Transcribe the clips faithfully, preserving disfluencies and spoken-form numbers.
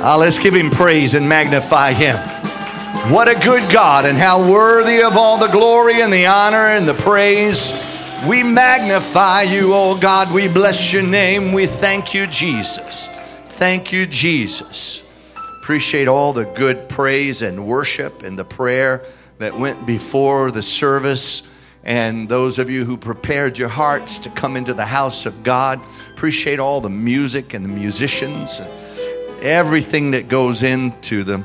Uh, let's give him praise and magnify him. What a good God, and how worthy of all the glory and the honor and the praise. We magnify you, oh God. We bless your name. We thank you, Jesus. Thank you, Jesus. Appreciate all the good praise and worship and the prayer that went before the service. And those of you who prepared your hearts to come into the house of God. Appreciate all the music and the musicians and everything that goes into the,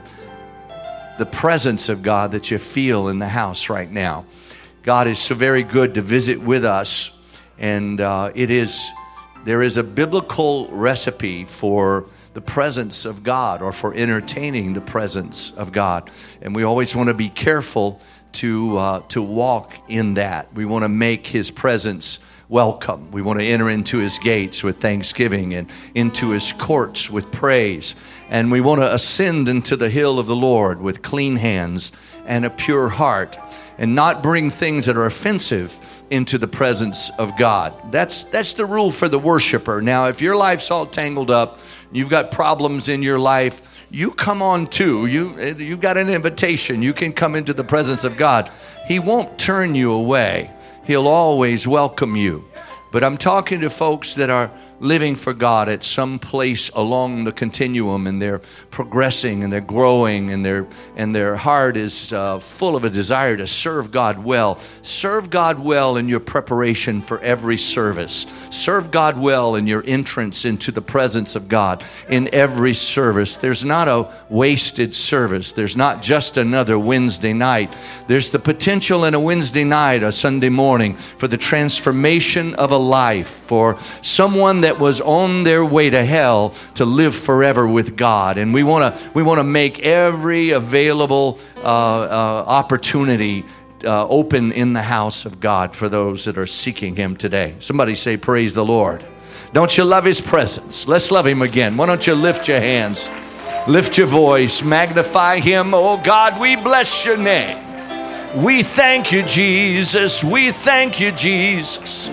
the presence of God that you feel in the house right now. God is so very good to visit with us. And uh, it is, there is a biblical recipe for the presence of God, or for entertaining the presence of God. And we always want to be careful to uh, to walk in that. We want to make his presence welcome. We want to enter into his gates with thanksgiving and into his courts with praise. And we want to ascend into the hill of the Lord with clean hands and a pure heart, and not bring things that are offensive into the presence of God. That's that's the rule for the worshiper. Now, if your life's all tangled up, you've got problems in your life, you come on too. You, you've got an invitation. You can come into the presence of God. He won't turn you away. He'll always welcome you. But I'm talking to folks that are living for God at some place along the continuum, and they're progressing and they're growing, and their and their heart is uh, full of a desire to serve God well. Serve God well in your preparation for every service. Serve God well in your entrance into the presence of God in every service. There's not a wasted service. There's not just another Wednesday night. There's the potential in a Wednesday night, a Sunday morning, for the transformation of a life, for someone that was on their way to hell to live forever with God. And we want to we want to make every available uh, uh, opportunity uh, open in the house of God for those that are seeking him today. Somebody say, praise the Lord. Don't you love his presence? Let's love him again. Why don't you lift your hands, lift your voice, magnify him. Oh God, we bless your name. We thank you, Jesus. We thank you, Jesus.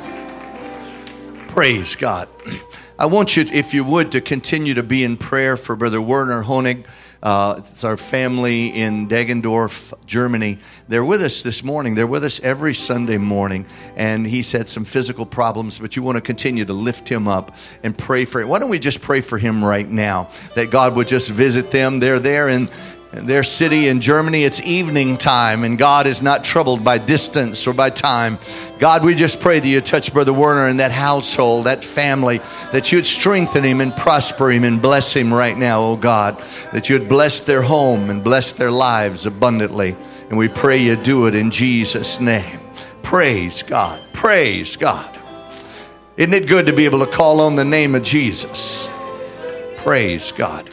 Praise God. I want you, if you would, to continue to be in prayer for Brother Werner Honig. Uh, it's our family in Deggendorf, Germany. They're with us this morning. They're with us every Sunday morning. And he's had some physical problems, but you want to continue to lift him up and pray for him. Why don't we just pray for him right now, that God would just visit them. They're there in their city in Germany. It's evening time, and God is not troubled by distance or by time. God, we just pray that you touch Brother Werner and that household, that family, that you'd strengthen him and prosper him and bless him right now, oh God, that you'd bless their home and bless their lives abundantly. And we pray you do it in Jesus' name. Praise God. Praise God. Isn't it good to be able to call on the name of Jesus? Praise God.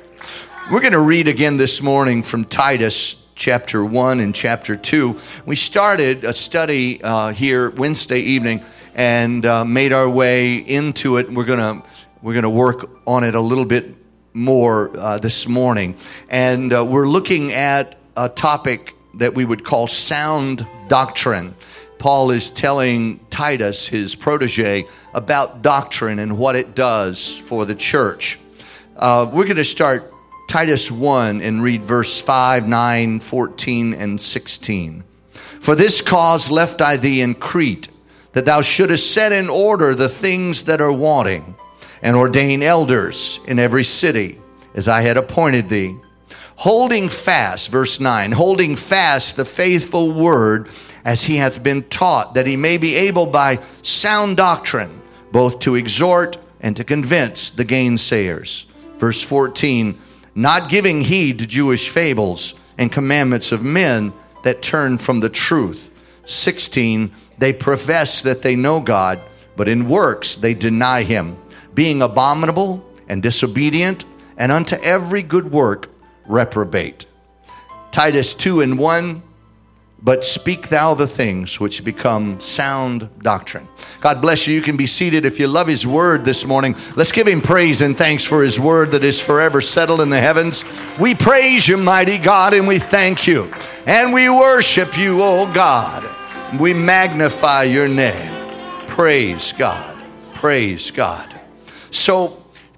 We're going to read again this morning from Titus chapter one and chapter two. We started a study uh, here Wednesday evening and uh, made our way into it. We're going to we're going to work on it a little bit more uh, this morning. And uh, we're looking at a topic that we would call sound doctrine. Paul is telling Titus, his protege, about doctrine and what it does for the church. Uh, we're going to start Titus one and read verse five, nine, fourteen, and sixteen. For this cause left I thee in Crete, that thou shouldest set in order the things that are wanting, and ordain elders in every city, as I had appointed thee. Holding fast, verse nine, holding fast the faithful word as he hath been taught, that he may be able by sound doctrine both to exhort and to convince the gainsayers. Verse fourteen, not giving heed to Jewish fables and commandments of men that turn from the truth. sixteen, they profess that they know God, but in works they deny him, being abominable and disobedient, and unto every good work reprobate. Titus two and one, but speak thou the things which become sound doctrine. God bless you. You can be seated. If you love his word this morning, let's give him praise and thanks for his word that is forever settled in the heavens. We praise you, mighty God, and we thank you. And we worship you, oh God. We magnify your name. Praise God. Praise God. So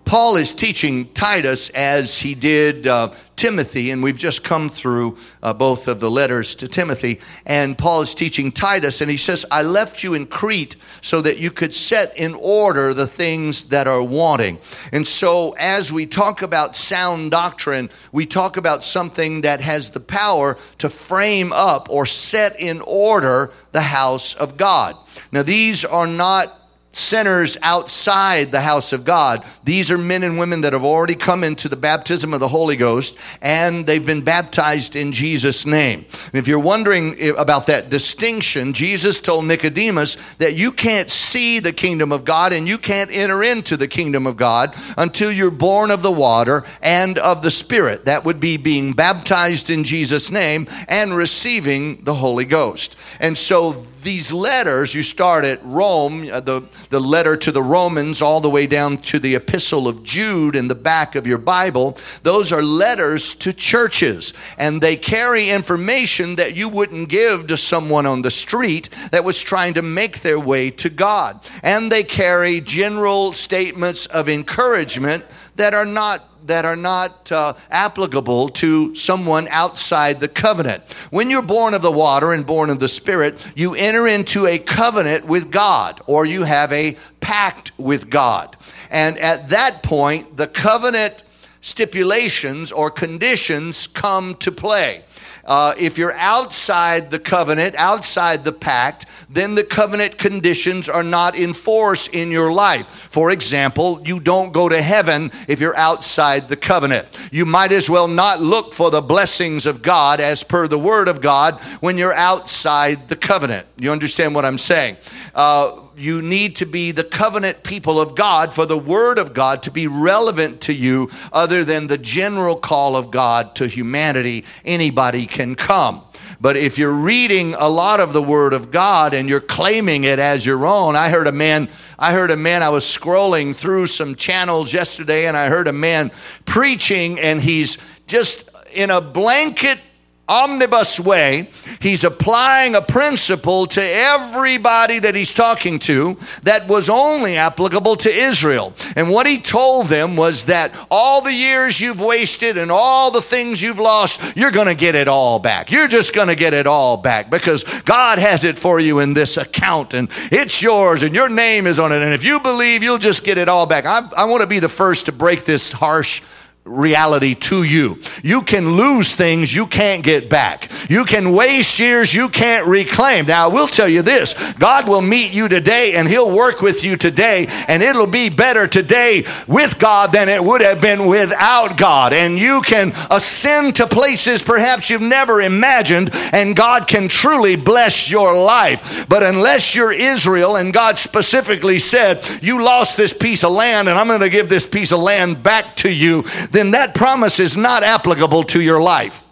Paul is teaching Titus as he did uh, Timothy, and we've just come through uh, both of the letters to Timothy, and Paul is teaching Titus, and he says, I left you in Crete so that you could set in order the things that are wanting. And so as we talk about sound doctrine, we talk about something that has the power to frame up or set in order the house of God. Now, these are not sinners outside the house of God. These are men and women that have already come into the baptism of the Holy Ghost, and they've been baptized in Jesus' name. And if you're wondering about that distinction, Jesus told Nicodemus that you can't see the kingdom of God and you can't enter into the kingdom of God until you're born of the water and of the Spirit. That would be being baptized in Jesus' name and receiving the Holy Ghost. And so these letters, you start at Rome, the, the letter to the Romans, all the way down to the epistle of Jude in the back of your Bible. Those are letters to churches, and they carry information that you wouldn't give to someone on the street that was trying to make their way to God. And they carry general statements of encouragement that are not that are not uh, applicable to someone outside the covenant. When you're born of the water and born of the Spirit, you enter into a covenant with God, or you have a pact with God. And at that point, the covenant stipulations or conditions come to play. Uh, if you're outside the covenant, outside the pact, then the covenant conditions are not in force in your life. For example, you don't go to heaven if you're outside the covenant. You might as well not look for the blessings of God as per the word of God when you're outside the covenant. You understand what I'm saying? Uh, You need to be the covenant people of God for the word of God to be relevant to you other than the general call of God to humanity. Anybody can come. But if you're reading a lot of the word of God and you're claiming it as your own, I heard a man, I heard a man, I was scrolling through some channels yesterday and I heard a man preaching, and he's just in a blanket omnibus way, he's applying a principle to everybody that he's talking to that was only applicable to Israel. And what he told them was that all the years you've wasted and all the things you've lost, you're going to get it all back. You're just going to get it all back because God has it for you in this account, and it's yours and your name is on it. And if you believe, you'll just get it all back. I, I want to be the first to break this harsh reality to you. You can lose things you can't get back. You can waste years you can't reclaim. Now, I will tell you this. God will meet you today and he'll work with you today, and it'll be better today with God than it would have been without God. And you can ascend to places perhaps you've never imagined, and God can truly bless your life. But unless you're Israel and God specifically said, you lost this piece of land and I'm going to give this piece of land back to you, then that promise is not applicable to your life,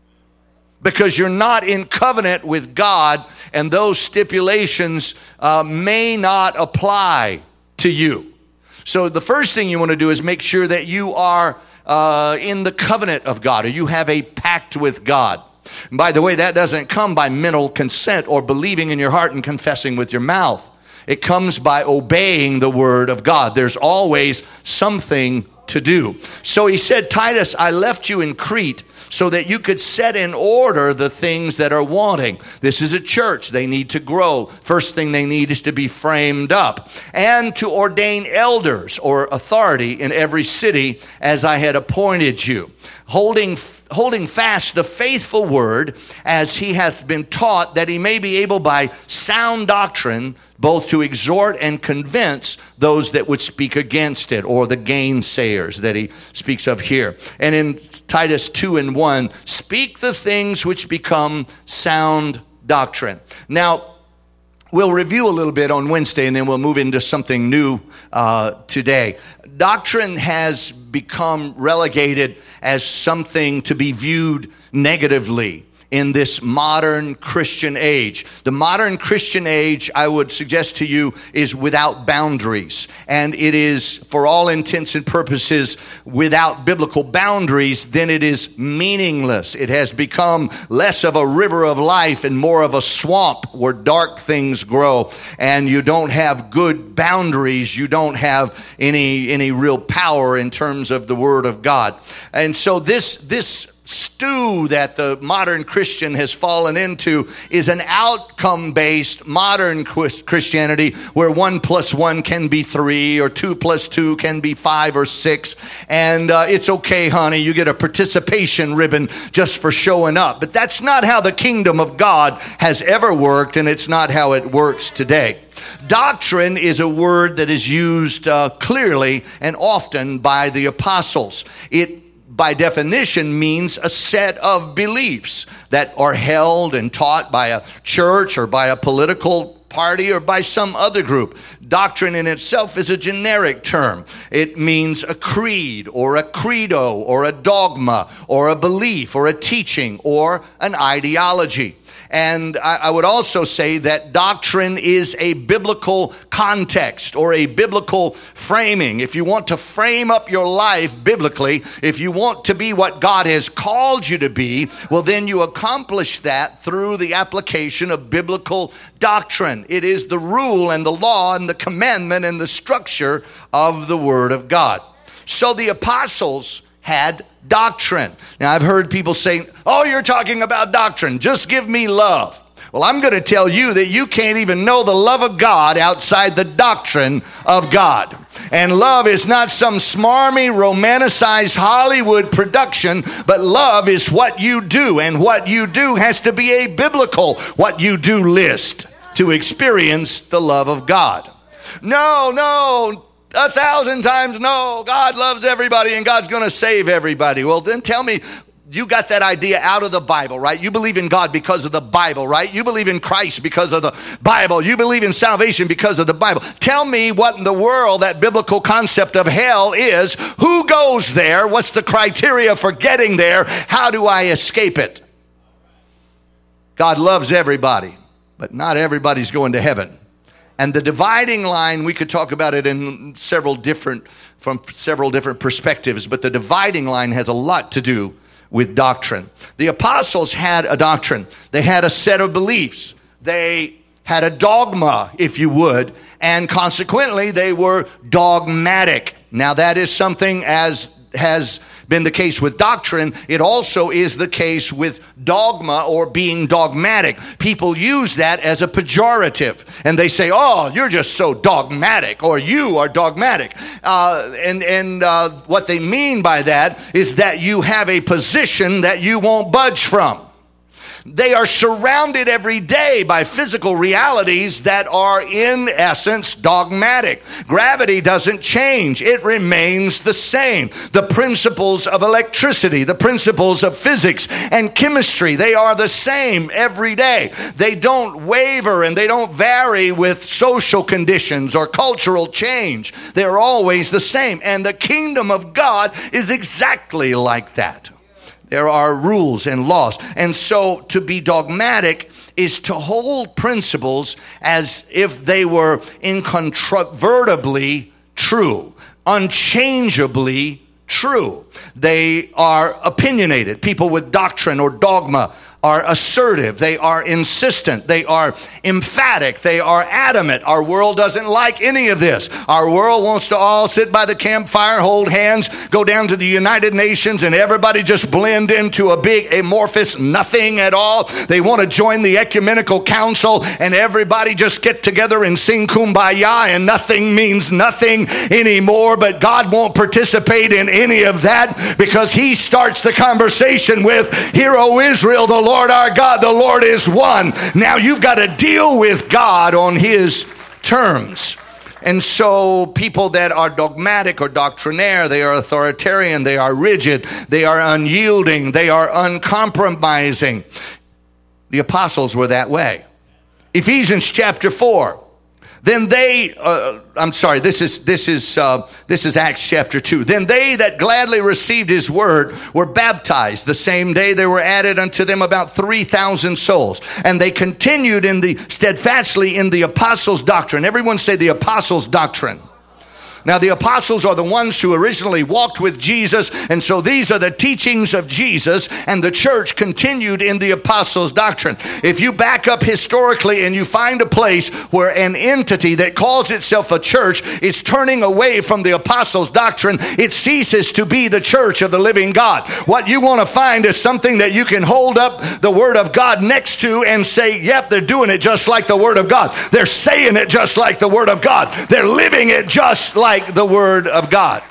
because you're not in covenant with God, and those stipulations uh, may not apply to you. So the first thing you want to do is make sure that you are uh, in the covenant of God, or you have a pact with God. And by the way, that doesn't come by mental consent or believing in your heart and confessing with your mouth. It comes by obeying the word of God. There's always something to do. So he said, Titus, I left you in Crete so that you could set in order the things that are wanting. This is a church. They need to grow. First thing they need is to be framed up, and to ordain elders or authority in every city as I had appointed you, holding holding fast the faithful word as he hath been taught, that he may be able by sound doctrine both to exhort and convince those that would speak against it, or the gainsayers that he speaks of here. And in Titus two and one, speak the things which become sound doctrine. Now, we'll review a little bit on Wednesday, and then we'll move into something new uh, today. Doctrine has become relegated as something to be viewed negatively in this modern Christian age. The modern Christian age, I would suggest to you, is without boundaries. And it is, for all intents and purposes, without biblical boundaries, then it is meaningless. It has become less of a river of life and more of a swamp where dark things grow. And you don't have good boundaries. You don't have any, any real power in terms of the Word of God. And so this, this stew that the modern Christian has fallen into is an outcome-based modern Christianity where one plus one can be three or two plus two can be five or six. And uh, it's okay, honey, you get a participation ribbon just for showing up. But that's not how the kingdom of God has ever worked, and it's not how it works today. Doctrine is a word that is used uh, clearly and often by the apostles. It by definition means a set of beliefs that are held and taught by a church or by a political party or by some other group. Doctrine in itself is a generic term. It means a creed or a credo or a dogma or a belief or a teaching or an ideology. And I would also say that doctrine is a biblical context or a biblical framing. If you want to frame up your life biblically, if you want to be what God has called you to be, well, then you accomplish that through the application of biblical doctrine. It is the rule and the law and the commandment and the structure of the Word of God. So the apostles had doctrine. Now, I've heard people say, oh, you're talking about doctrine. Just give me love. Well, I'm going to tell you that you can't even know the love of God outside the doctrine of God. And love is not some smarmy, romanticized Hollywood production, but love is what you do. And what you do has to be a biblical what you do list to experience the love of God. No, no. A thousand times no, God loves everybody and God's going to save everybody. Well, then tell me, you got that idea out of the Bible, right? You believe in God because of the Bible, right? You believe in Christ because of the Bible. You believe in salvation because of the Bible. Tell me what in the world that biblical concept of hell is. Who goes there? What's the criteria for getting there? How do I escape it? God loves everybody, but not everybody's going to heaven. And the dividing line, we could talk about it in several different, from several different perspectives, but the dividing line has a lot to do with doctrine. The apostles had a doctrine. They had a set of beliefs. They had a dogma, if you would, and consequently they were dogmatic. Now that is something, as has been the case with doctrine, it also is the case with dogma or being dogmatic. People use that as a pejorative, and they say, oh, you're just so dogmatic, or you are dogmatic. Uh, and and uh, what they mean by that is that you have a position that you won't budge from. They are surrounded every day by physical realities that are in essence dogmatic. Gravity doesn't change. It remains the same. The principles of electricity, the principles of physics and chemistry, they are the same every day. They don't waver and they don't vary with social conditions or cultural change. They're always the same. And the kingdom of God is exactly like that. There are rules and laws. And so to be dogmatic is to hold principles as if they were incontrovertibly true, unchangeably true. They are opinionated. People with doctrine or dogma are assertive. They are insistent. They are emphatic. They are adamant. Our world doesn't like any of this. Our world wants to all sit by the campfire, hold hands, go down to the United Nations, and everybody just blend into a big amorphous nothing at all. They want to join the ecumenical council, and everybody just get together and sing kumbaya, and nothing means nothing anymore. But God won't participate in any of that, because he starts the conversation with, "Hear, O Israel, the Lord our God, the Lord is one." Now you've got to deal with God on his terms. And so people that are dogmatic or doctrinaire, they are authoritarian, they are rigid, they are unyielding, they are uncompromising. The apostles were that way. Ephesians chapter four. Then they, uh, I'm sorry, this is this is uh, this is Acts chapter two. Then they that gladly received his word were baptized. The same day there were added unto them about three thousand souls. And they continued in the steadfastly in the apostles' doctrine. Everyone say the apostles' doctrine. Now, the apostles are the ones who originally walked with Jesus, and so these are the teachings of Jesus, and the church continued in the apostles' doctrine. If you back up historically and you find a place where an entity that calls itself a church is turning away from the apostles' doctrine, it ceases to be the church of the living God. What you want to find is something that you can hold up the Word of God next to and say, yep, they're doing it just like the Word of God. They're saying it just like the Word of God. They're living it just like Like the Word of God.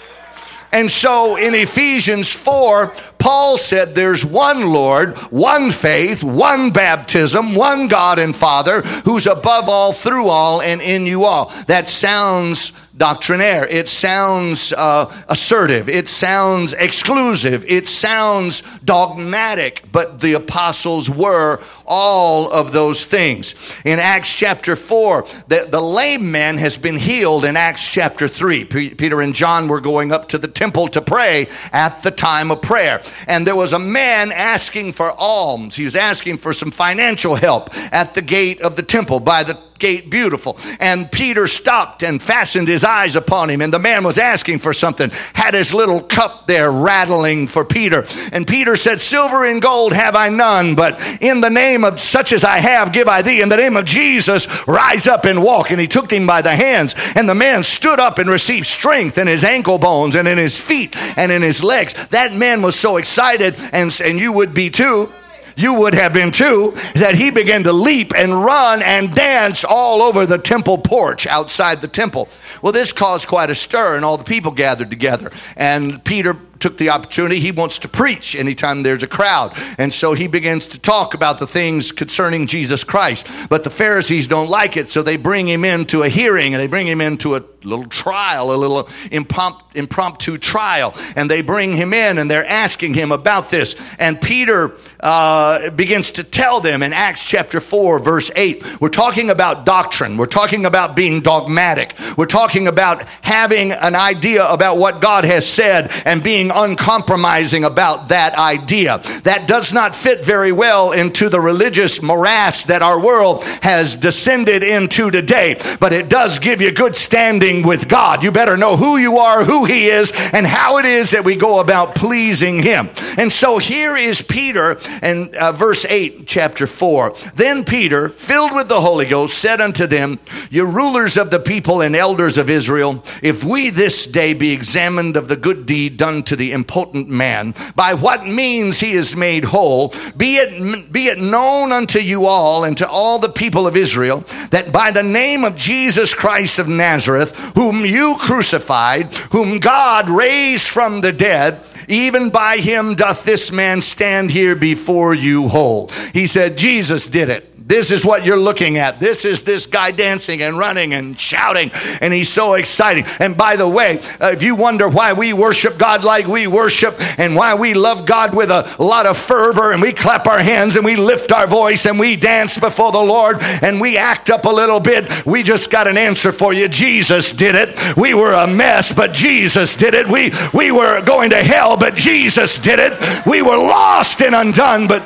And so in Ephesians four, Paul said there's one Lord, one faith, one baptism, one God and Father who's above all, through all, and in you all. That sounds doctrinaire. It sounds uh, assertive. It sounds exclusive. It sounds dogmatic. But the apostles were all of those things. In Acts chapter four, the, the lame man has been healed in Acts chapter three. P- Peter and John were going up to the temple to pray at the time of prayer. And there was a man asking for alms. He was asking for some financial help at the gate of the temple by the gate Beautiful. And Peter stopped and fastened his eyes upon him. And the man was asking for something, had his little cup there rattling for Peter. And Peter said, silver and gold have I none, but in the name of such as I have give I thee. In the name of Jesus, rise up and walk. And he took him by the hands. And the man stood up and received strength in his ankle bones and in his feet and in his legs. That man was so excited, and, and you would be too. You would have been too, that he began to leap and run and dance all over the temple porch outside the temple. Well, this caused quite a stir, and all the people gathered together. And Peter took the opportunity. He wants to preach anytime there's a crowd. And so he begins to talk about the things concerning Jesus Christ. But the Pharisees don't like it, so they bring him into a hearing, and they bring him into a little trial, a little impromptu, impromptu trial. And they bring him in, and they're asking him about this. And Peter uh, begins to tell them in Acts chapter four, verse eight. We're talking about doctrine. We're talking about being dogmatic. We're talking about having an idea about what God has said and being uncompromising about that idea. That does not fit very well into the religious morass that our world has descended into today, but it does give you good standing with God. You better know who you are, who he is, and how it is that we go about pleasing him. And so here is Peter, and uh, verse eight, chapter four. Then Peter, filled with the Holy Ghost, said unto them, you rulers of the people and elders of Israel, if we this day be examined of the good deed done to the impotent man, by what means he is made whole, be it be it known unto you all and to all the people of Israel, that by the name of Jesus Christ of Nazareth, whom you crucified, whom God raised from the dead, even by him doth this man stand here before you whole. He said, Jesus did it. This is what you're looking at. This is this guy dancing and running and shouting, and he's so exciting. And by the way, uh, if you wonder why we worship God like we worship, and why we love God with a lot of fervor, and we clap our hands and we lift our voice and we dance before the Lord and we act up a little bit, we just got an answer for you. Jesus did it. We were a mess, but Jesus did it. We, we were going to hell, but Jesus did it. We were lost and undone, but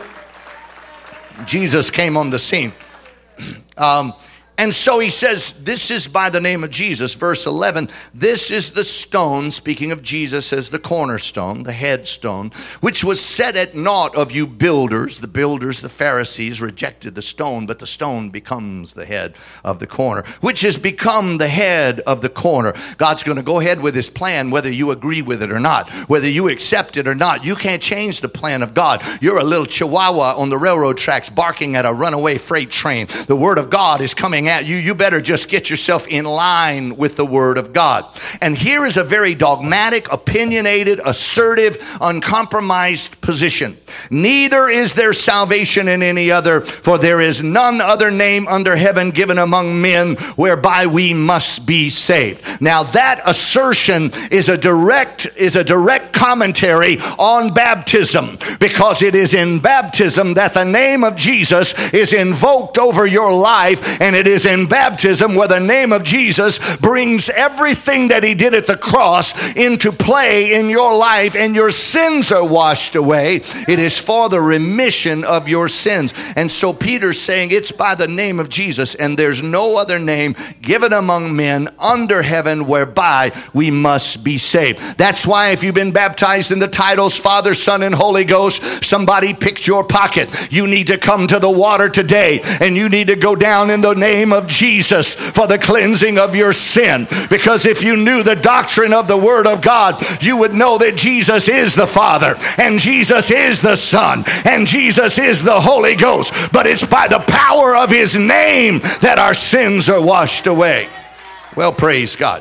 Jesus came on the scene. Um, and so he says, this is by the name of Jesus. Verse eleven, this is the stone, speaking of Jesus as the cornerstone, the headstone, which was set at naught of you builders. The builders, the Pharisees, rejected the stone, but the stone becomes the head of the corner, which has become the head of the corner. God's going to go ahead with his plan, whether you agree with it or not, whether you accept it or not. You can't change the plan of God. You're a little chihuahua on the railroad tracks barking at a runaway freight train. The word of God is coming at you. You better just get yourself in line with the word of God. And here is a very dogmatic, opinionated, assertive, uncompromised position. Neither is there salvation in any other, for there is none other name under heaven given among men whereby we must be saved. Now that assertion is a direct is a direct commentary on baptism, because it is in baptism that the name of Jesus is invoked over your life, and it is is in baptism, where the name of Jesus brings everything that he did at the cross into play in your life, and your sins are washed away. It is for the remission of your sins. And so Peter's saying it's by the name of Jesus, and there's no other name given among men under heaven whereby we must be saved. That's why if you've been baptized in the titles Father, Son, and Holy Ghost, somebody picked your pocket. You need to come to the water today, and you need to go down in the name of Jesus for the cleansing of your sin. Because if you knew the doctrine of the Word of God, you would know that Jesus is the Father, and Jesus is the Son, and Jesus is the Holy Ghost. But it's by the power of his name that our sins are washed away. Well, praise God.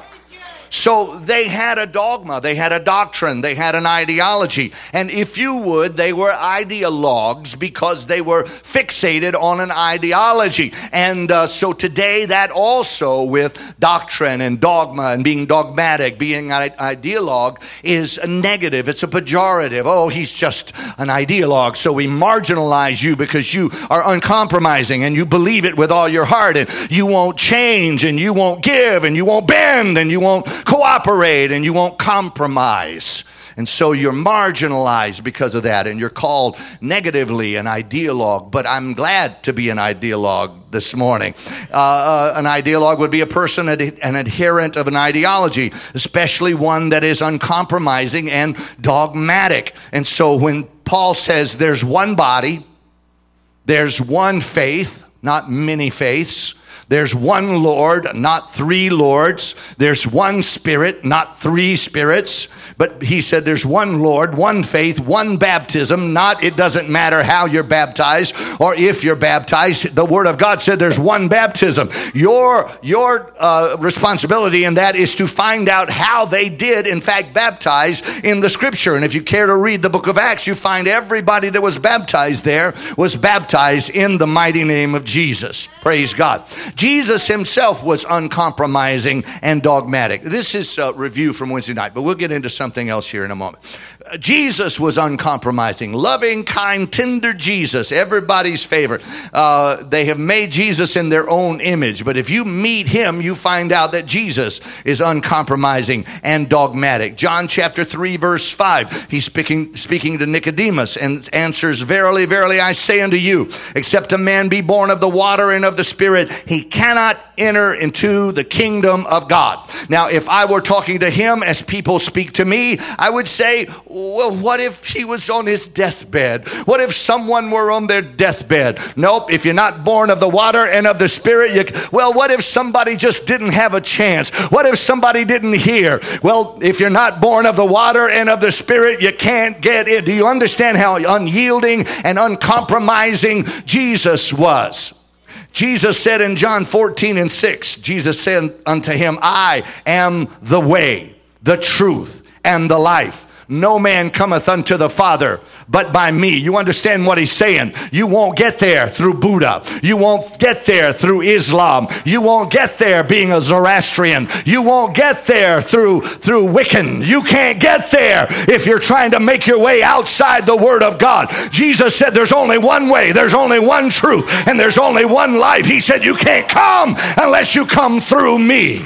So they had a dogma, they had a doctrine, they had an ideology. And if you would, they were ideologues because they were fixated on an ideology. And uh, so today that also with doctrine and dogma and being dogmatic, being an ideologue is a negative. It's a pejorative. Oh, he's just an ideologue. So we marginalize you because you are uncompromising and you believe it with all your heart, and you won't change, and you won't give, and you won't bend, and you won't cooperate, and you won't compromise. And so you're marginalized because of that, and you're called negatively an ideologue. But I'm glad to be an ideologue this morning. Uh, uh, an ideologue would be a person, an adherent of an ideology, especially one that is uncompromising and dogmatic. And so when Paul says there's one body, there's one faith, not many faiths. There's one Lord, not three lords. There's one Spirit, not three spirits. But he said there's one Lord, one faith, one baptism. Not, it doesn't matter how you're baptized or if you're baptized. The Word of God said there's one baptism. Your, your uh, responsibility in that is to find out how they did, in fact, baptize in the Scripture. And if you care to read the book of Acts, you find everybody that was baptized there was baptized in the mighty name of Jesus. Praise God. Jesus himself was uncompromising and dogmatic. This is a review from Wednesday night, but we'll get into something else here in a moment. Jesus was uncompromising, loving, kind, tender Jesus, everybody's favorite. Uh, they have made Jesus in their own image, but if you meet him, you find out that Jesus is uncompromising and dogmatic. John chapter three, verse five, he's speaking, speaking to Nicodemus and answers, "Verily, verily, I say unto you, except a man be born of the water and of the Spirit, he cannot enter into the kingdom of God." Now, if I were talking to him as people speak to me, I would say, well, what if he was on his deathbed? What if someone were on their deathbed? Nope, if you're not born of the water and of the Spirit, you, well, what if somebody just didn't have a chance? What if somebody didn't hear? Well, if you're not born of the water and of the Spirit, you can't get in. Do you understand how unyielding and uncompromising Jesus was? Jesus said in John fourteen and six, Jesus said unto him, "I am the way, the truth, and the life. No man cometh unto the Father but by me." You understand what he's saying? You won't get there through Buddha. You won't get there through Islam. You won't get there being a Zoroastrian. You won't get there through, through Wiccan. You can't get there if you're trying to make your way outside the Word of God. Jesus said there's only one way, there's only one truth, and there's only one life. He said you can't come unless you come through me.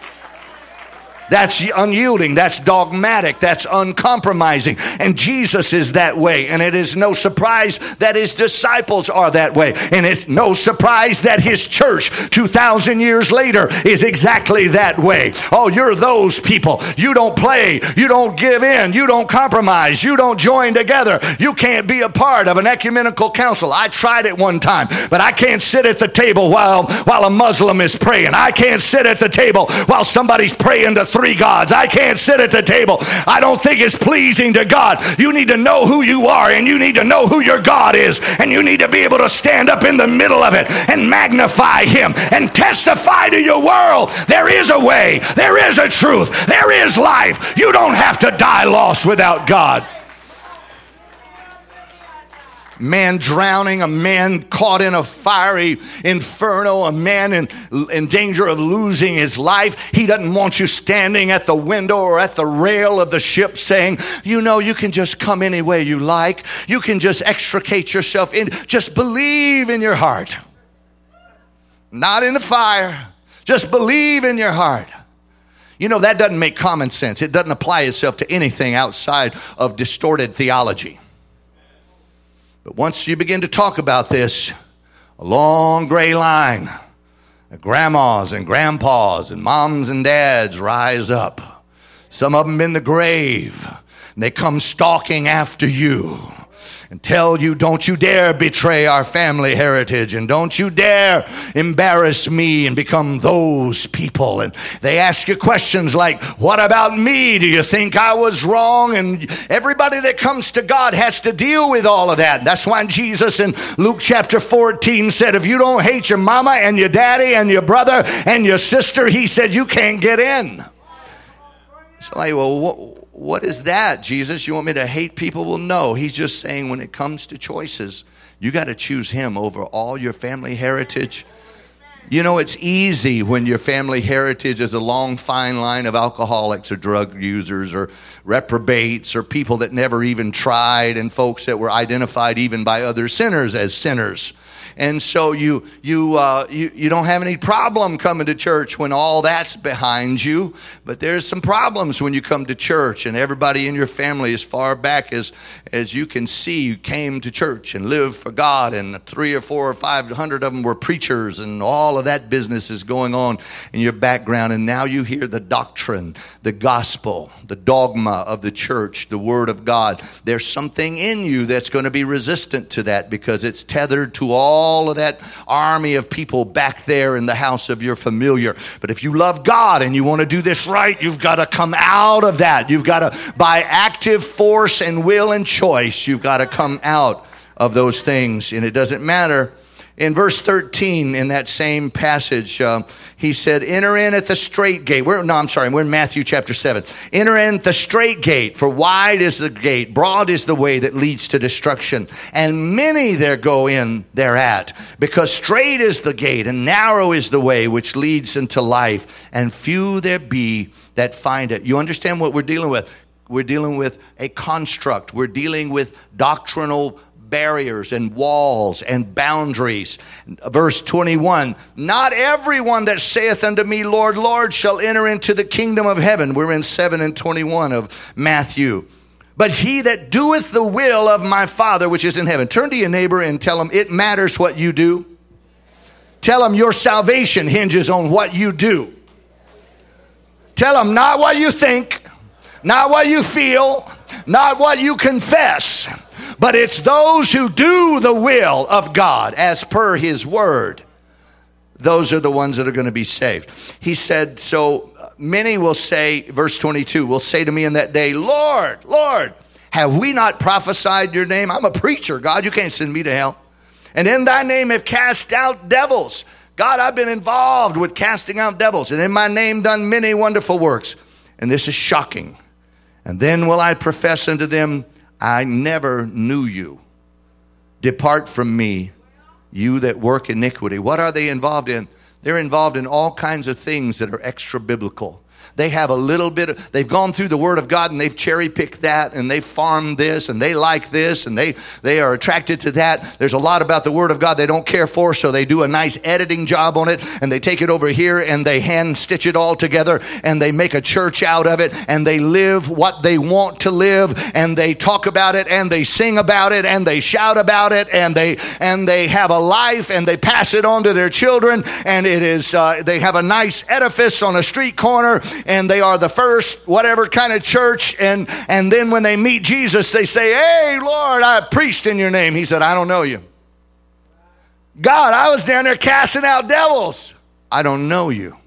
That's unyielding, that's dogmatic, that's uncompromising. And Jesus is that way. And it is no surprise that his disciples are that way. And it's no surprise that his church two thousand years later is exactly that way. Oh, you're those people. You don't play. You don't give in. You don't compromise. You don't join together. You can't be a part of an ecumenical council. I tried it one time, but I can't sit at the table while, while a Muslim is praying. I can't sit at the table while somebody's praying to three gods. I can't sit at the table. I don't think it's pleasing to God. You need to know who you are, and you need to know who your God is, and you need to be able to stand up in the middle of it and magnify him and testify to your world. There is a way. There is a truth. There is life. You don't have to die lost without God. Man drowning, a man caught in a fiery inferno, a man in, in danger of losing his life. He doesn't want you standing at the window or at the rail of the ship saying, you know, you can just come any way you like. You can just extricate yourself in. Just believe in your heart. not in the fire. Just believe in your heart. You know, that doesn't make common sense. It doesn't apply itself to anything outside of distorted theology. But once you begin to talk about this, a long gray line, the grandmas and grandpas and moms and dads rise up. Some of them in the grave, and they come stalking after you and tell you, don't you dare betray our family heritage, and don't you dare embarrass me and become those people. And they ask you questions like, what about me? Do you think I was wrong? And everybody that comes to God has to deal with all of that. That's why Jesus in Luke chapter fourteen said, if you don't hate your mama and your daddy and your brother and your sister, he said, you can't get in. It's like, well, what? What is that, Jesus? You want me to hate people? Well, no. He's just saying when it comes to choices, you got to choose him over all your family heritage. You know, it's easy when your family heritage is a long, fine line of alcoholics or drug users or reprobates or people that never even tried, and folks that were identified even by other sinners as sinners. And so you you uh, you you don't have any problem coming to church when all that's behind you. But there's some problems when you come to church and everybody in your family, as far back as as you can see, you came to church and lived for God, and three or four or five hundred of them were preachers, and all of that business is going on in your background. And now you hear the doctrine, the gospel, the dogma of the church, the word of God. There's something in you that's going to be resistant to that because it's tethered to all all of that army of people back there in the house of your familiar. But if you love God and you want to do this right, you've got to come out of that. You've got to, by active force and will and choice, you've got to come out of those things. And it doesn't matter. In verse thirteen, in that same passage, uh, he said, enter in at the straight gate. We're, no, I'm sorry, we're in Matthew chapter seven. Enter in the straight gate, for wide is the gate, broad is the way that leads to destruction, and many there go in thereat. Because straight is the gate, and narrow is the way which leads into life, and few there be that find it. You understand what we're dealing with? We're dealing with a construct. We're dealing with doctrinal barriers and walls and boundaries. Verse twenty-one, not everyone that saith unto me, Lord, Lord, shall enter into the kingdom of heaven. We're in seven and twenty-one of Matthew. But he that doeth the will of my Father which is in heaven. Turn to your neighbor and tell him it matters what you do. Tell him your salvation hinges on what you do. Tell him not what you think, not what you feel, not what you confess, but it's those who do the will of God as per his word. Those are the ones that are going to be saved. He said, so many will say, verse twenty-two, will say to me in that day, Lord, Lord, have we not prophesied your name? I'm a preacher, God, you can't send me to hell. And in thy name have cast out devils. God, I've been involved with casting out devils, and in my name done many wonderful works. And this is shocking. And then will I profess unto them, I never knew you. Depart from me, you that work iniquity. What are they involved in? They're involved in all kinds of things that are extra biblical. They have a little bit of, they've gone through the word of God and they've cherry picked that and they farmed this and they like this and they, they are attracted to that. There's a lot about the word of God they don't care for, so they do a nice editing job on it and they take it over here and they hand stitch it all together and they make a church out of it and they live what they want to live and they talk about it and they sing about it and they shout about it and they, and they have a life and they pass it on to their children, and it is, uh, they have a nice edifice on a street corner, and they are the first whatever kind of church. And, and then when they meet Jesus, they say, hey, Lord, I preached in your name. He said, I don't know you. God, I was down there casting out devils. I don't know you.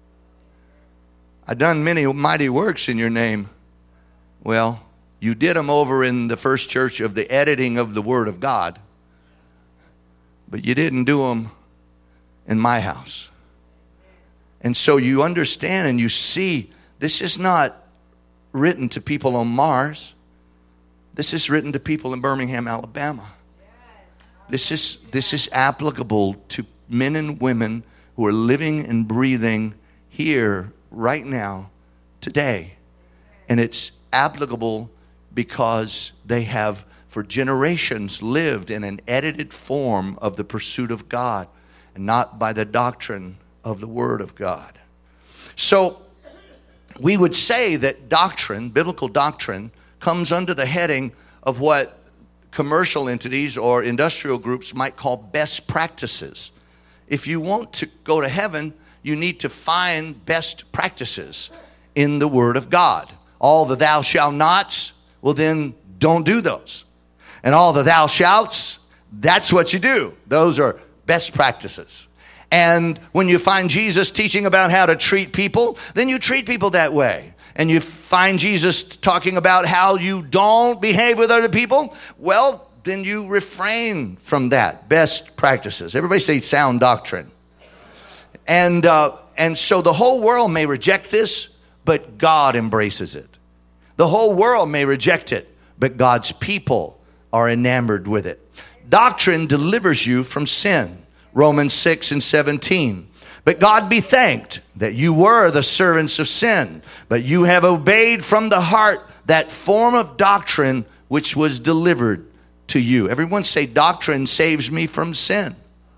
I done many mighty works in your name. Well, you did them over in the first church of the editing of the word of God, but you didn't do them in my house. And so you understand and you see, this is not written to people on Mars. This is written to people in Birmingham, Alabama. This is, this is applicable to men and women who are living and breathing here, right now, today. And it's applicable because they have, for generations, lived in an edited form of the pursuit of God. and not by the doctrine of the Word of God. So we would say that doctrine, biblical doctrine, comes under the heading of what commercial entities or industrial groups might call best practices. If you want to go to heaven, you need to find best practices in the Word of God. All the thou shalt nots, well then don't do those. And all the thou shalts, that's what you do. Those are best practices. And when you find Jesus teaching about how to treat people, then you treat people that way. And you find Jesus talking about how you don't behave with other people, well, then you refrain from that. Best practices. Everybody say sound doctrine. And uh, and so the whole world may reject this, but God embraces it. The whole world may reject it, but God's people are enamored with it. Doctrine delivers you from sin. Romans six and seventeen. But God be thanked that you were the servants of sin, but you have obeyed from the heart that form of doctrine which was delivered to you. Everyone say, doctrine saves me from sin.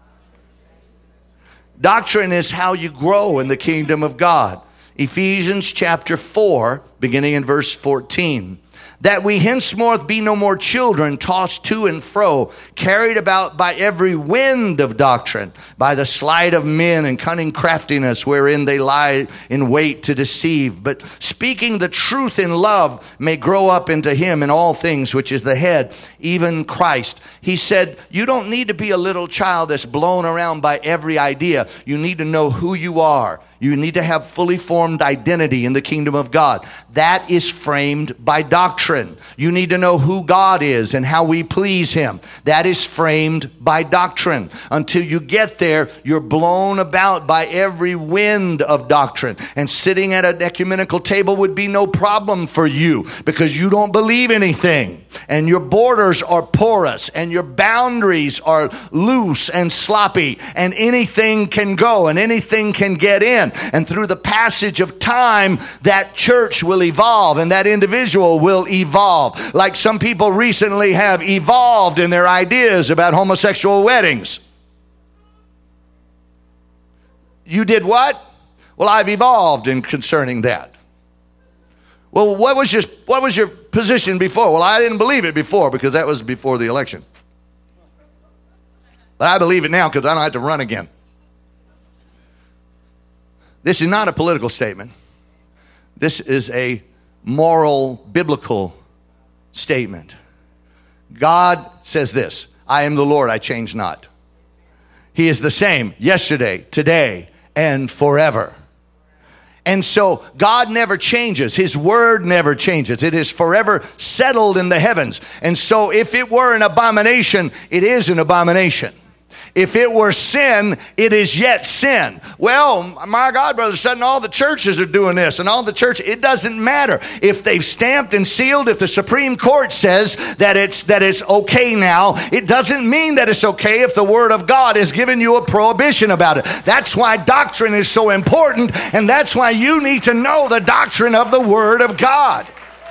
Doctrine is how you grow in the kingdom of God. Ephesians chapter four, beginning in verse fourteen. That we henceforth be no more children, tossed to and fro, carried about by every wind of doctrine, by the sleight of men and cunning craftiness wherein they lie in wait to deceive. But speaking the truth in love may grow up into him in all things, which is the head, even Christ. He said, you don't need to be a little child that's blown around by every idea. You need to know who you are. You need to have fully formed identity in the kingdom of God. That is framed by doctrine. You need to know who God is and how we please him. That is framed by doctrine. Until you get there, you're blown about by every wind of doctrine. And sitting at an ecumenical table would be no problem for you because you don't believe anything. And your borders are porous and your boundaries are loose and sloppy. And anything can go and anything can get in. And through the passage of time, that church will evolve and that individual will evolve. Like some people recently have evolved in their ideas about homosexual weddings. You did what? Well, I've evolved in concerning that. Well, what was your what was your position before? Well, I didn't believe it before because that was before the election. But I believe it now because I don't have to run again. This is not a political statement. This is a moral, biblical statement. God says this, I am the Lord, I change not. He is the same yesterday, today, and forever. And so God never changes. His word never changes. It is forever settled in the heavens. And so if it were an abomination, it is an abomination. If it were sin, it is yet sin. Well, my God, brother, suddenly all the churches are doing this and all the church, it doesn't matter. If they've stamped and sealed, if the Supreme Court says that it's, that it's okay now, it doesn't mean that it's okay if the Word of God has given you a prohibition about it. That's why doctrine is so important, and that's why you need to know the doctrine of the Word of God.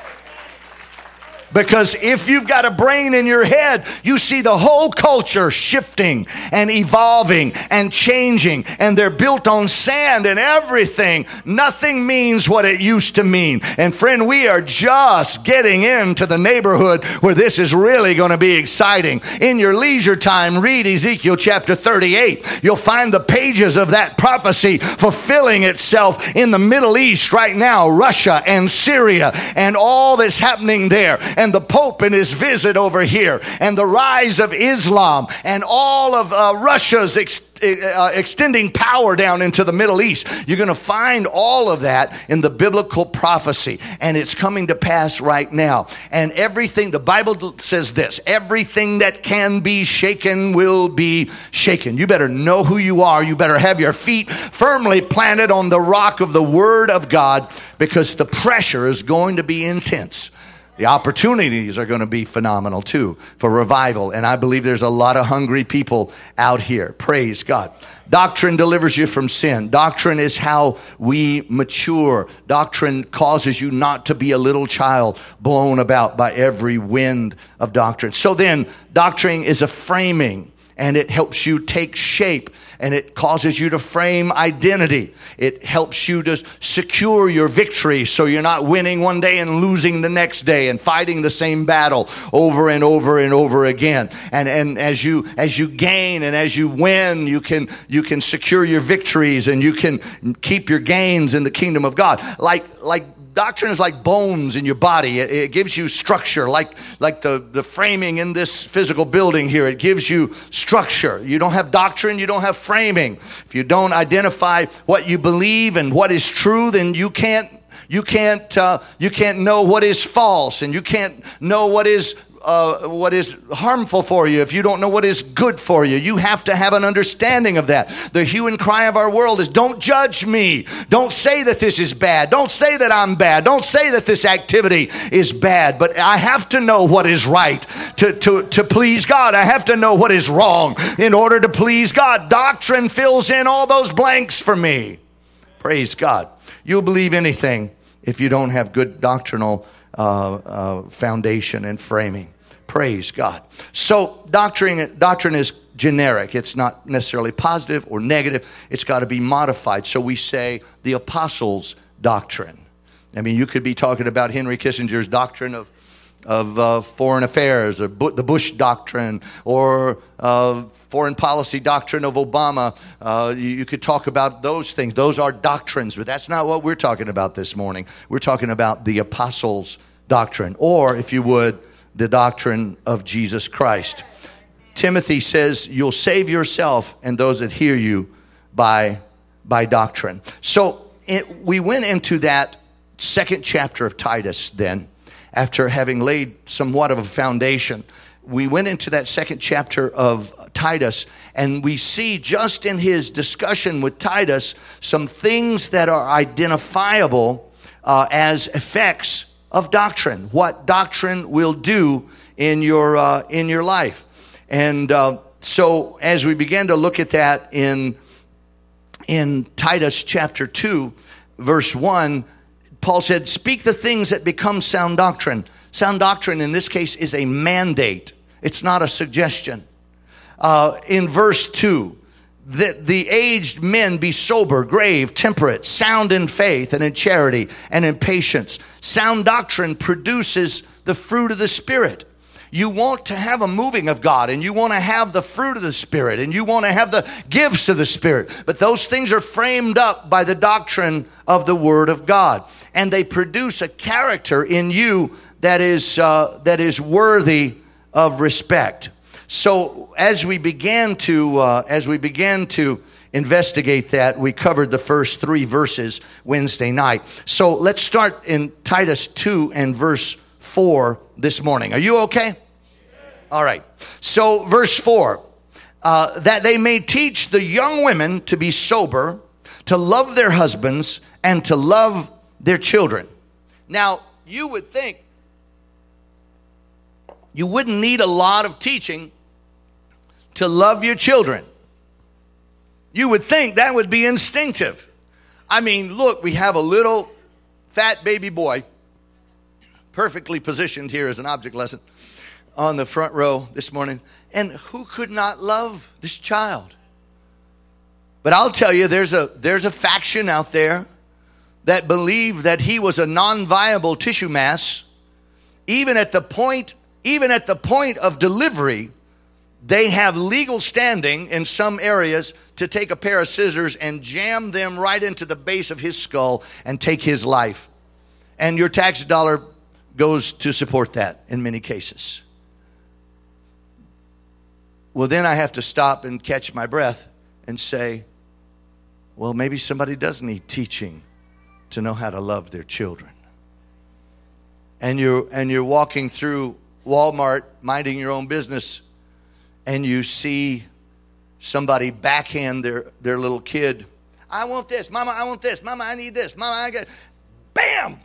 Because if you've got a brain in your head, you see the whole culture shifting and evolving and changing. And they're built on sand and everything. Nothing means what it used to mean. And friend, we are just getting into the neighborhood where this is really going to be exciting. In your leisure time, read Ezekiel chapter thirty-eight. You'll find the pages of that prophecy fulfilling itself in the Middle East right now. Russia and Syria and all that's happening there. And the Pope and his visit over here, and the rise of Islam, and all of uh, Russia's ex- uh, extending power down into the Middle East. You're going to find all of that in the biblical prophecy, and it's coming to pass right now. And everything, the Bible says this, everything that can be shaken will be shaken. You better know who you are. You better have your feet firmly planted on the rock of the Word of God, because the pressure is going to be intense. The opportunities are going to be phenomenal too for revival. And I believe there's a lot of hungry people out here. Praise God. Doctrine delivers you from sin. Doctrine is how we mature. Doctrine causes you not to be a little child blown about by every wind of doctrine. So then, doctrine is a framing. and it helps you take shape, and it causes you to frame identity. It helps you to secure your victory so you're not winning one day and losing the next day and fighting the same battle over and over and over again. And and as you as you gain and as you win, you can you can secure your victories and you can keep your gains in the kingdom of God. Like like doctrine is like bones in your body. It, it gives you structure, like like the, the framing in this physical building here. It gives you structure. You don't have doctrine, you don't have framing. If you don't identify what you believe and what is true, then you can't you can't uh, you can't know what is false, and you can't know what is Uh, what is harmful for you if you don't know what is good for you. You have to have an understanding of that. The hue and cry of our world is, don't judge me. Don't say that this is bad. Don't say that I'm bad. Don't say that this activity is bad. But I have to know what is right to, to, to please God. I have to know what is wrong in order to please God. Doctrine fills in all those blanks for me. Praise God. You'll believe anything if you don't have good doctrinal uh, uh, foundation and framing. Praise God. So doctrine, doctrine is generic. It's not necessarily positive or negative. It's got to be modified. So we say the apostles' doctrine. I mean, you could be talking about Henry Kissinger's doctrine of of uh, foreign affairs, or Bu- the Bush doctrine, or uh, foreign policy doctrine of Obama. Uh, you, you could talk about those things. Those are doctrines, but that's not what we're talking about this morning. We're talking about the apostles' doctrine, or if you would, the doctrine of Jesus Christ. Timothy says you'll save yourself and those that hear you by, by doctrine. So it, we went into that second chapter of Titus then, after having laid somewhat of a foundation. We went into that second chapter of Titus, and we see just in his discussion with Titus some things that are identifiable uh, as effects of doctrine, what doctrine will do in your uh, in your life. And uh, so as we began to look at that in in Titus chapter two, verse one, Paul said, speak the things that become sound doctrine. Sound doctrine in this case is a mandate. It's not a suggestion. Uh, in verse two, that the aged men be sober, grave, temperate, sound in faith and in charity and in patience. Sound doctrine produces the fruit of the Spirit. You want to have a moving of God, and you want to have the fruit of the Spirit, and you want to have the gifts of the Spirit. But those things are framed up by the doctrine of the Word of God, and they produce a character in you that is uh, that is worthy of respect. So as we began to uh, as we began to investigate that, we covered the first three verses Wednesday night. So let's start in Titus two and verse four this morning. Are you okay? All right. So verse four, uh, that they may teach the young women to be sober, to love their husbands, and to love their children. Now, you would think you wouldn't need a lot of teaching to love your children. You would think that would be instinctive. I mean, look, we have a little fat baby boy, perfectly positioned here as an object lesson, on the front row this morning. And who could not love this child? But I'll tell you, there's a there's a faction out there that believe that he was a non-viable tissue mass. Even at the point, even at the point of delivery, they have legal standing in some areas to take a pair of scissors and jam them right into the base of his skull and take his life. And your tax dollar goes to support that in many cases. Well, then I have to stop and catch my breath and say, well, maybe somebody does need teaching to know how to love their children. And you're, and you're walking through Walmart, minding your own business, and you see somebody backhand their, their little kid. I want this. Mama, I want this. Mama, I need this. Mama, I got... Bam!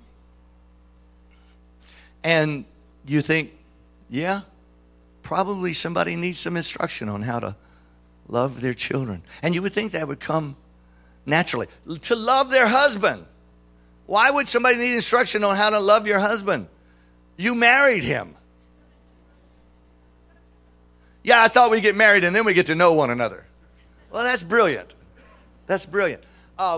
And you think, yeah, probably somebody needs some instruction on how to love their children. And you would think that would come naturally. To love their husband. Why would somebody need instruction on how to love your husband? You married him. Yeah, I thought we'd get married and then we get to know one another. Well, that's brilliant. That's brilliant. Uh,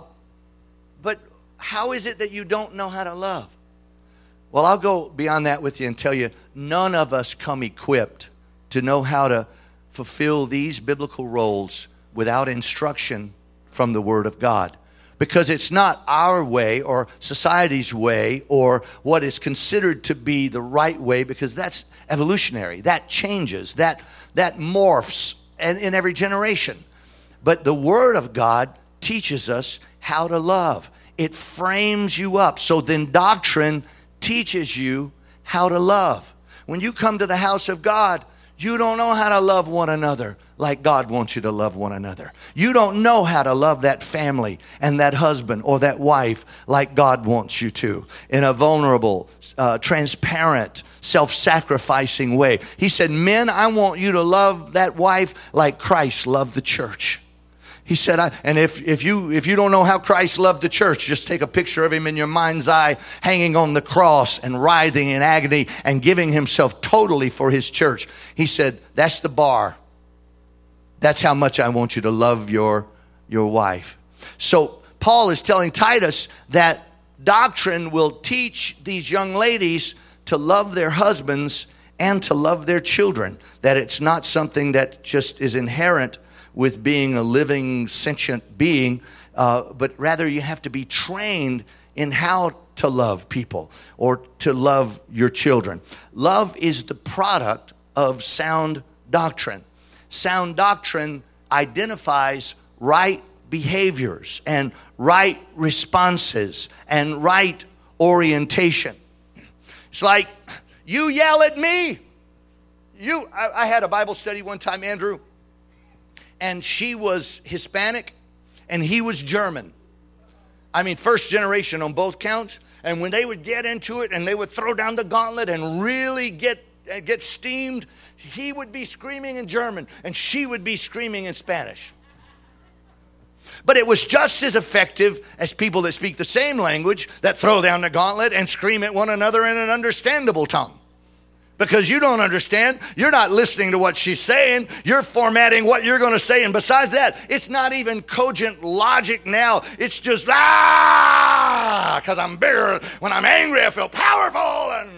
but how is it that you don't know how to love? Well, I'll go beyond that with you and tell you, none of us come equipped to know how to fulfill these biblical roles without instruction from the Word of God. Because it's not our way or society's way or what is considered to be the right way, because that's evolutionary. That changes. That, that morphs and in every generation. But the Word of God teaches us how to love. It frames you up. So then doctrine teaches you how to love. When you come to the house of God, you don't know how to love one another like God wants you to love one another. You don't know how to love that family and that husband or that wife like God wants you to, in a vulnerable, uh, transparent, self-sacrificing way. He said, men, I want you to love that wife like Christ loved the church. He said, I, and if, if you if you don't know how Christ loved the church, just take a picture of him in your mind's eye, hanging on the cross and writhing in agony and giving himself totally for his church. He said, that's the bar. That's how much I want you to love your, your wife. So Paul is telling Titus that doctrine will teach these young ladies to love their husbands and to love their children. That it's not something that just is inherent with being a living, sentient being, uh, but rather you have to be trained in how to love people or to love your children. Love is the product of sound doctrine. Sound doctrine identifies right behaviors and right responses and right orientation. It's like, you yell at me. You, I, I had a Bible study one time, Andrew, and she was Hispanic and he was German. I mean, first generation on both counts. And when they would get into it and they would throw down the gauntlet and really get get steamed, he would be screaming in German and she would be screaming in Spanish. But it was just as effective as people that speak the same language that throw down the gauntlet and scream at one another in an understandable tongue. Because you don't understand. You're not listening to what she's saying. You're formatting what you're going to say. And besides that, it's not even cogent logic now. It's just, ah, because I'm bigger. When I'm angry, I feel powerful. And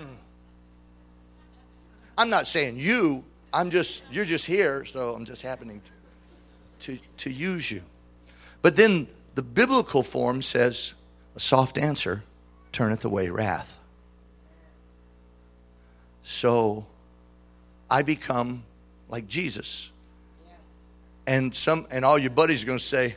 I'm not saying you. I'm just, you're just here, so I'm just happening to, to, to use you. But then the biblical form says, a soft answer turneth away wrath. So I become like Jesus. And some and all your buddies are going to say,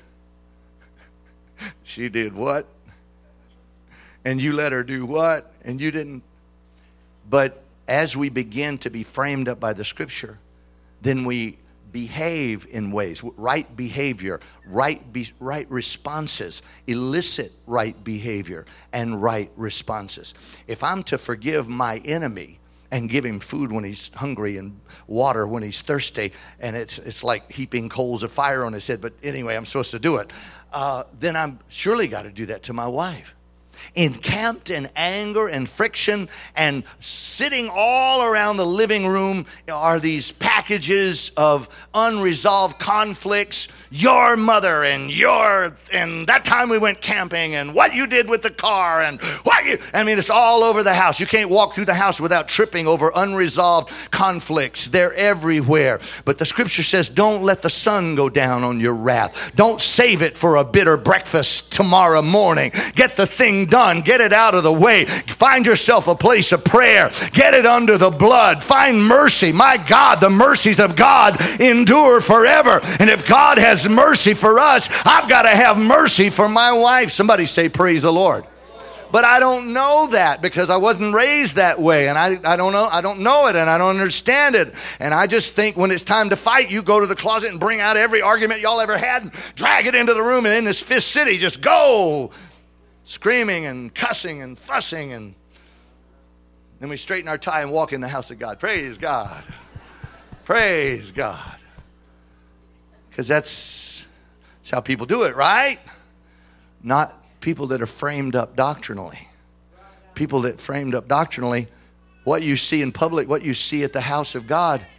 she did what? And you let her do what? And you didn't. But as we begin to be framed up by the scripture, then we behave in ways, right behavior, right be, right responses, elicit right behavior and right responses. If I'm to forgive my enemy and give him food when he's hungry and water when he's thirsty, and it's it's like heaping coals of fire on his head, but anyway, I'm supposed to do it, uh, then I'm surely got to do that to my wife. Encamped in anger and friction and sitting all around the living room are these packages of unresolved conflicts. Your mother and your, and that time we went camping and what you did with the car and what you, I mean, it's all over the house. You can't walk through the house without tripping over unresolved conflicts. They're everywhere. But the scripture says, don't let the sun go down on your wrath. Don't save it for a bitter breakfast tomorrow morning. Get the thing done. Get it out of the way. Find yourself a place of prayer. Get it under the blood. Find mercy. My God, the mercies of God endure forever. And if God has mercy for us, I've got to have mercy for my wife. Somebody say, praise the Lord. But I don't know that because I wasn't raised that way, and I, I don't know I don't know it, and I don't understand it. And I just think when it's time to fight, you go to the closet and bring out every argument y'all ever had and drag it into the room, and in this Fist City, just go screaming and cussing and fussing, and then we straighten our tie and walk in the house of God. Praise God. Praise God. Because that's, that's how people do it, right? Not people that are framed up doctrinally. People that framed up doctrinally, what you see in public, what you see at the house of God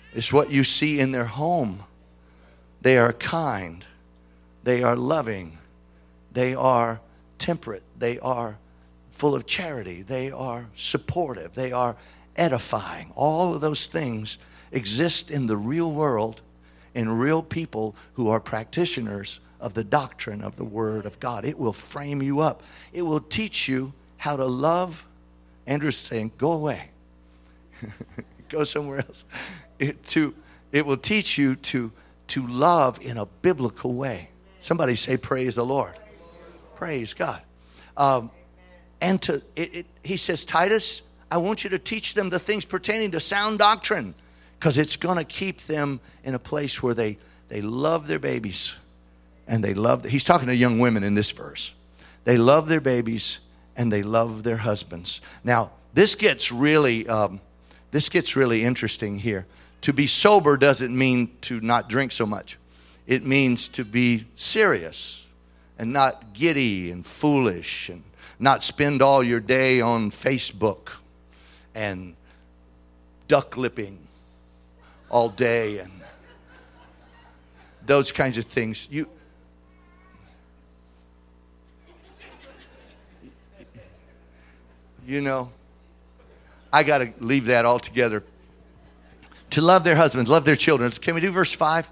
It's what you see in their home. They are kind. They are loving. They are temperate. They are full of charity. They are supportive. They are edifying. All of those things exist in the real world, in real people who are practitioners of the doctrine of the Word of God. It will frame you up. It will teach you how to love. Andrew's saying, go away. Go somewhere else. It, to, it will teach you to, to love in a biblical way. Somebody say, praise the Lord. Praise God. Um, and to it, it, he says, Titus, I want you to teach them the things pertaining to sound doctrine, because it's going to keep them in a place where they, they love their babies. And they love, he's talking to young women in this verse. They love their babies and they love their husbands. Now, this gets really, um, this gets really interesting here. To be sober doesn't mean to not drink so much. It means to be serious and not giddy and foolish and not spend all your day on Facebook and duck lipping all day and those kinds of things. You, you know, I got to leave that all together. To love their husbands, love their children. Can we do verse five?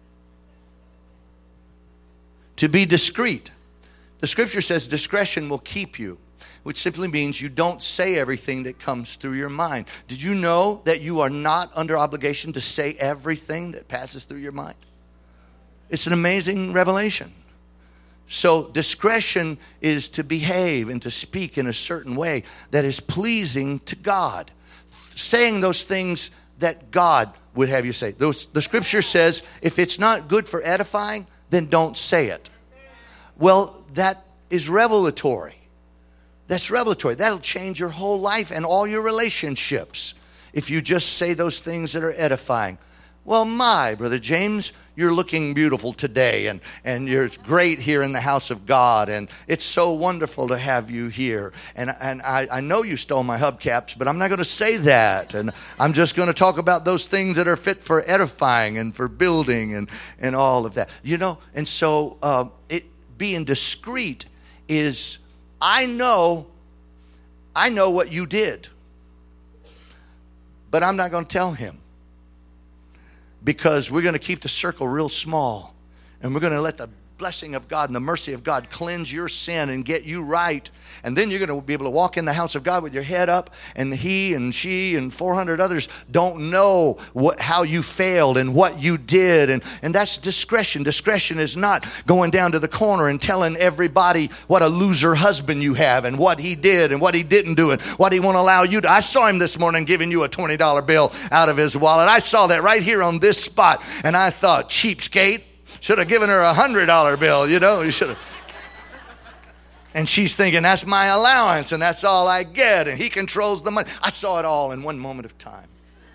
To be discreet. The scripture says discretion will keep you, which simply means you don't say everything that comes through your mind. Did you know that you are not under obligation to say everything that passes through your mind? It's an amazing revelation. So discretion is to behave and to speak in a certain way that is pleasing to God. Saying those things that God would have you say. Those, the scripture says, if it's not good for edifying, then don't say it. Well, that is revelatory. That's revelatory. That'll change your whole life and all your relationships if you just say those things that are edifying. Well, my, Brother James, you're looking beautiful today, and, and you're great here in the house of God, and it's so wonderful to have you here. And, and I, I know you stole my hubcaps, but I'm not going to say that. And I'm just going to talk about those things that are fit for edifying and for building and, and all of that. You know, and so uh, it being discreet is, I know, I know what you did, but I'm not going to tell him. Because we're going to keep the circle real small. And we're going to let the blessing of God and the mercy of God cleanse your sin and get you right. And then you're going to be able to walk in the house of God with your head up. And he and she and four hundred others don't know what, how you failed and what you did. And, and that's discretion. Discretion is not going down to the corner and telling everybody what a loser husband you have and what he did and what he didn't do and what he won't allow you to. I saw him this morning giving you a twenty dollar bill out of his wallet. I saw that right here on this spot. And I thought, cheapskate. Should have given her a one hundred dollar bill, you know. You should have. And she's thinking, that's my allowance, and that's all I get, and he controls the money. I saw it all in one moment of time.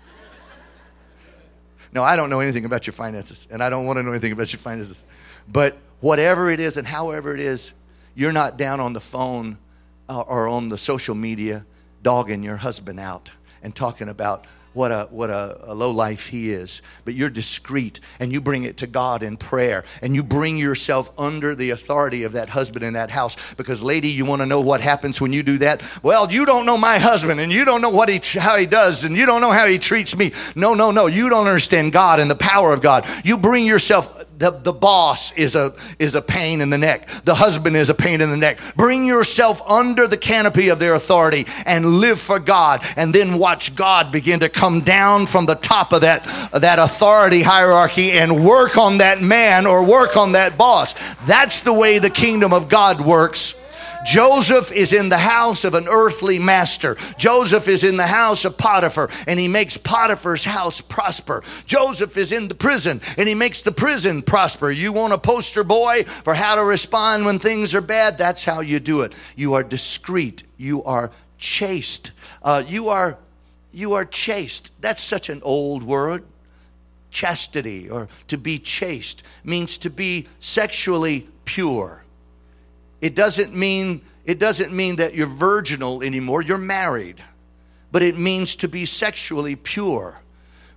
No, I don't know anything about your finances, and I don't want to know anything about your finances. But whatever it is and however it is, you're not down on the phone uh, or on the social media dogging your husband out and talking about what a what a, a low life he is. But you're discreet and you bring it to God in prayer and you bring yourself under the authority of that husband in that house. Because lady, you want to know what happens when you do that? Well, you don't know my husband and you don't know what he how he does and you don't know how he treats me. No, no, no. You don't understand God and the power of God. You bring yourself. The, the boss is a is a pain in the neck. The husband is a pain in the neck. Bring yourself under the canopy of their authority and live for God. And then watch God begin to come down from the top of that, of that authority hierarchy and work on that man or work on that boss. That's the way the kingdom of God works. Joseph is in the house of an earthly master. Joseph is in the house of Potiphar, and he makes Potiphar's house prosper. Joseph is in the prison, and he makes the prison prosper. You want a poster boy for how to respond when things are bad? That's how you do it. You are discreet. You are chaste. Uh, you are, you are chaste. That's such an old word. Chastity, or to be chaste, means to be sexually pure. It doesn't mean it doesn't mean that you're virginal anymore. You're married. But it means to be sexually pure.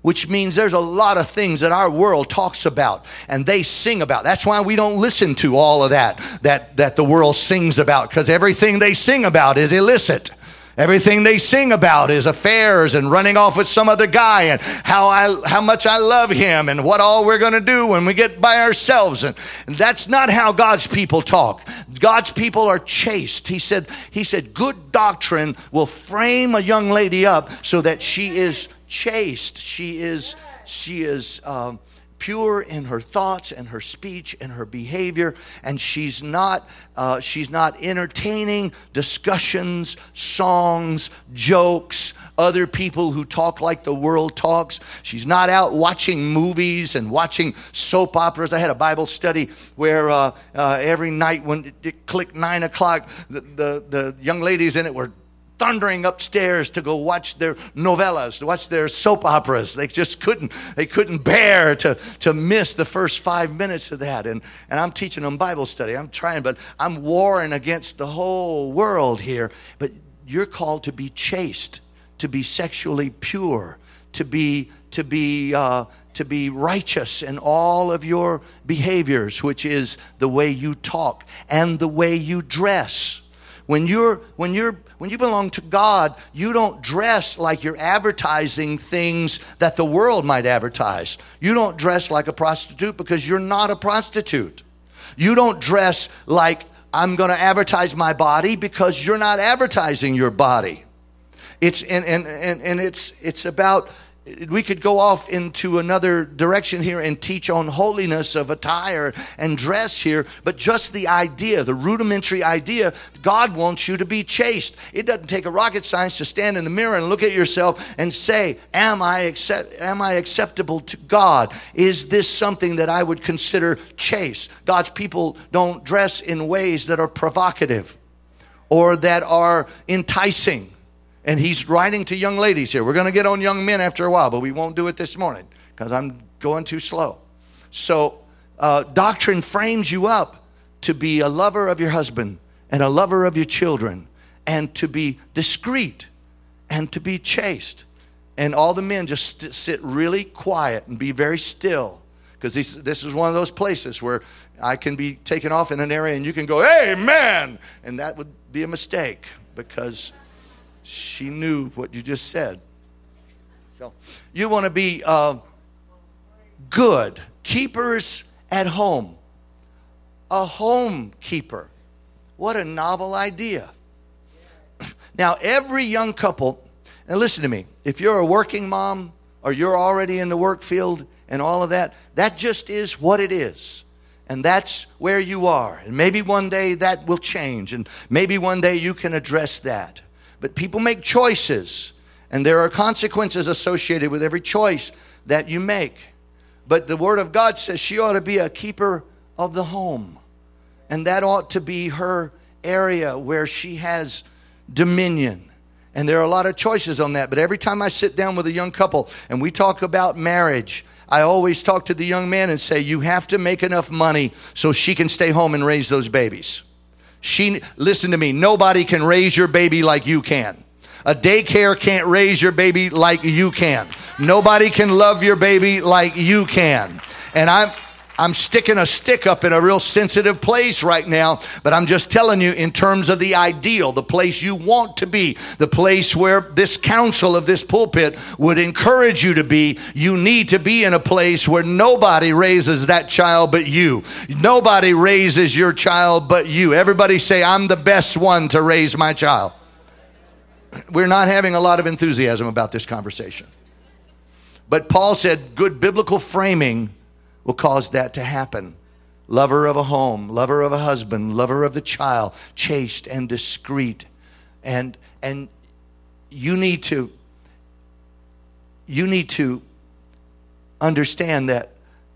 which means there's a lot of things that our world talks about and they sing about. That's why we don't listen to all of that that, that the world sings about, because everything they sing about is illicit. Everything they sing about is affairs and running off with some other guy and how I how much I love him and what all we're going to do when we get by ourselves. And, and that's not how God's people talk. God's people are chaste. He said, he said, good doctrine will frame a young lady up so that she is chaste. She is, she is um, pure in her thoughts and her speech and her behavior, and she's not uh, she's not entertaining discussions, songs, jokes, other people who talk like the world talks. She's not out watching movies and watching soap operas. I had a Bible study where uh, uh, every night when it, it clicked nine o'clock, the, the the young ladies in it were thundering upstairs to go watch their novellas, to watch their soap operas. They just couldn't, they couldn't bear to, to miss the first five minutes of that. And, and I'm teaching them Bible study. I'm trying, but I'm warring against the whole world here. But you're called to be chaste, to be sexually pure, to be, to be, uh, to be righteous in all of your behaviors, which is the way you talk and the way you dress. When you're, when you're, when you belong to God, you don't dress like you're advertising things that the world might advertise. You don't dress like a prostitute because you're not a prostitute. You don't dress like I'm going to advertise my body because you're not advertising your body. It's and and and, and it's it's about. We could go off into another direction here and teach on holiness of attire and dress here, but just the idea, the rudimentary idea, God wants you to be chaste. It doesn't take a rocket science to stand in the mirror and look at yourself and say, am I accept, am I acceptable to God? Is this something that I would consider chaste? God's people don't dress in ways that are provocative or that are enticing. And he's writing to young ladies here. We're going to get on young men after a while, but we won't do it this morning because I'm going too slow. So uh, doctrine frames you up to be a lover of your husband and a lover of your children and to be discreet and to be chaste. And all the men just st- sit really quiet and be very still, because this, this is one of those places where I can be taken off in an area and you can go, amen, and that would be a mistake because she knew what you just said. So you want to be uh, good keepers at home. A home keeper. What a novel idea. Now, every young couple, and listen to me, if you're a working mom or you're already in the work field and all of that, that just is what it is. And that's where you are. And maybe one day that will change. And maybe one day you can address that. But people make choices, and there are consequences associated with every choice that you make. But the Word of God says she ought to be a keeper of the home. And that ought to be her area where she has dominion. And there are a lot of choices on that. But every time I sit down with a young couple and we talk about marriage, I always talk to the young man and say, you have to make enough money so she can stay home and raise those babies. She, listen to me, nobody can raise your baby like you can. A daycare can't raise your baby like you can. Nobody can love your baby like you can. And I'm I'm sticking a stick up in a real sensitive place right now, but I'm just telling you in terms of the ideal, the place you want to be, the place where this council of this pulpit would encourage you to be. You need to be in a place where nobody raises that child but you. Nobody raises your child but you. Everybody say, I'm the best one to raise my child. We're not having a lot of enthusiasm about this conversation. But Paul said good biblical framing will cause that to happen. Lover of a home, lover of a husband, lover of the child, chaste and discreet. And and you need to you need to understand that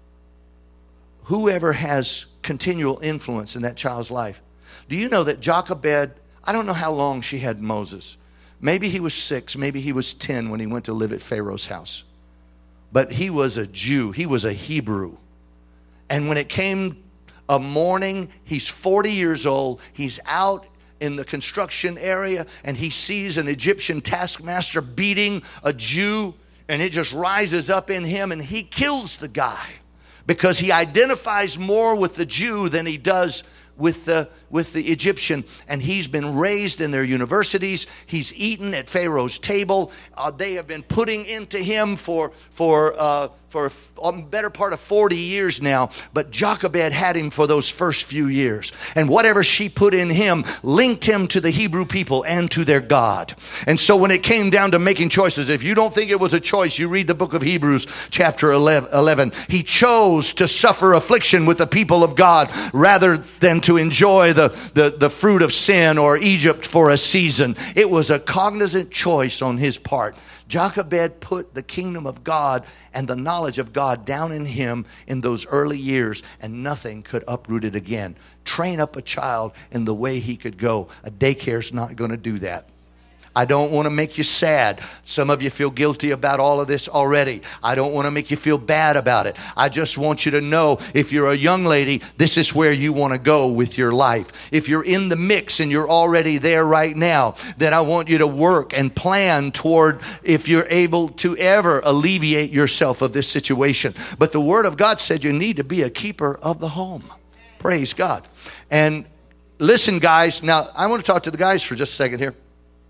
whoever has continual influence in that child's life. Do you know that Jochebed, I don't know how long she had Moses. Maybe he was six, maybe he was ten when he went to live at Pharaoh's house. But he was a Jew. He was a Hebrew. And when it came a morning, he's forty years old. He's out in the construction area and he sees an Egyptian taskmaster beating a Jew And it just rises up in him, and he kills the guy because he identifies more with the Jew than he does with the with the Egyptian. And he's been raised in their universities. He's eaten at Pharaoh's table. Uh, they have been putting into him for for uh, for a better part of forty years now. But Jochebed had him for those first few years. And whatever she put in him linked him to the Hebrew people and to their God. And so when it came down to making choices, if you don't think it was a choice, you read the book of Hebrews chapter eleven. He chose to suffer affliction with the people of God rather than to enjoy the, the, the fruit of sin or Egypt for a season. It was a cognizant choice on his part. Jochebed put the kingdom of God and the knowledge of God down in him in those early years, and nothing could uproot it again. Train up a child in the way he could go. A daycare's not going to do that. I don't want to make you sad. Some of you feel guilty about all of this already. I don't want to make you feel bad about it. I just want you to know, if you're a young lady, this is where you want to go with your life. If you're in the mix and you're already there right now, then I want you to work and plan toward if you're able to ever alleviate yourself of this situation. But the Word of God said you need to be a keeper of the home. Praise God. And listen, guys. Now, I want to talk to the guys for just a second here.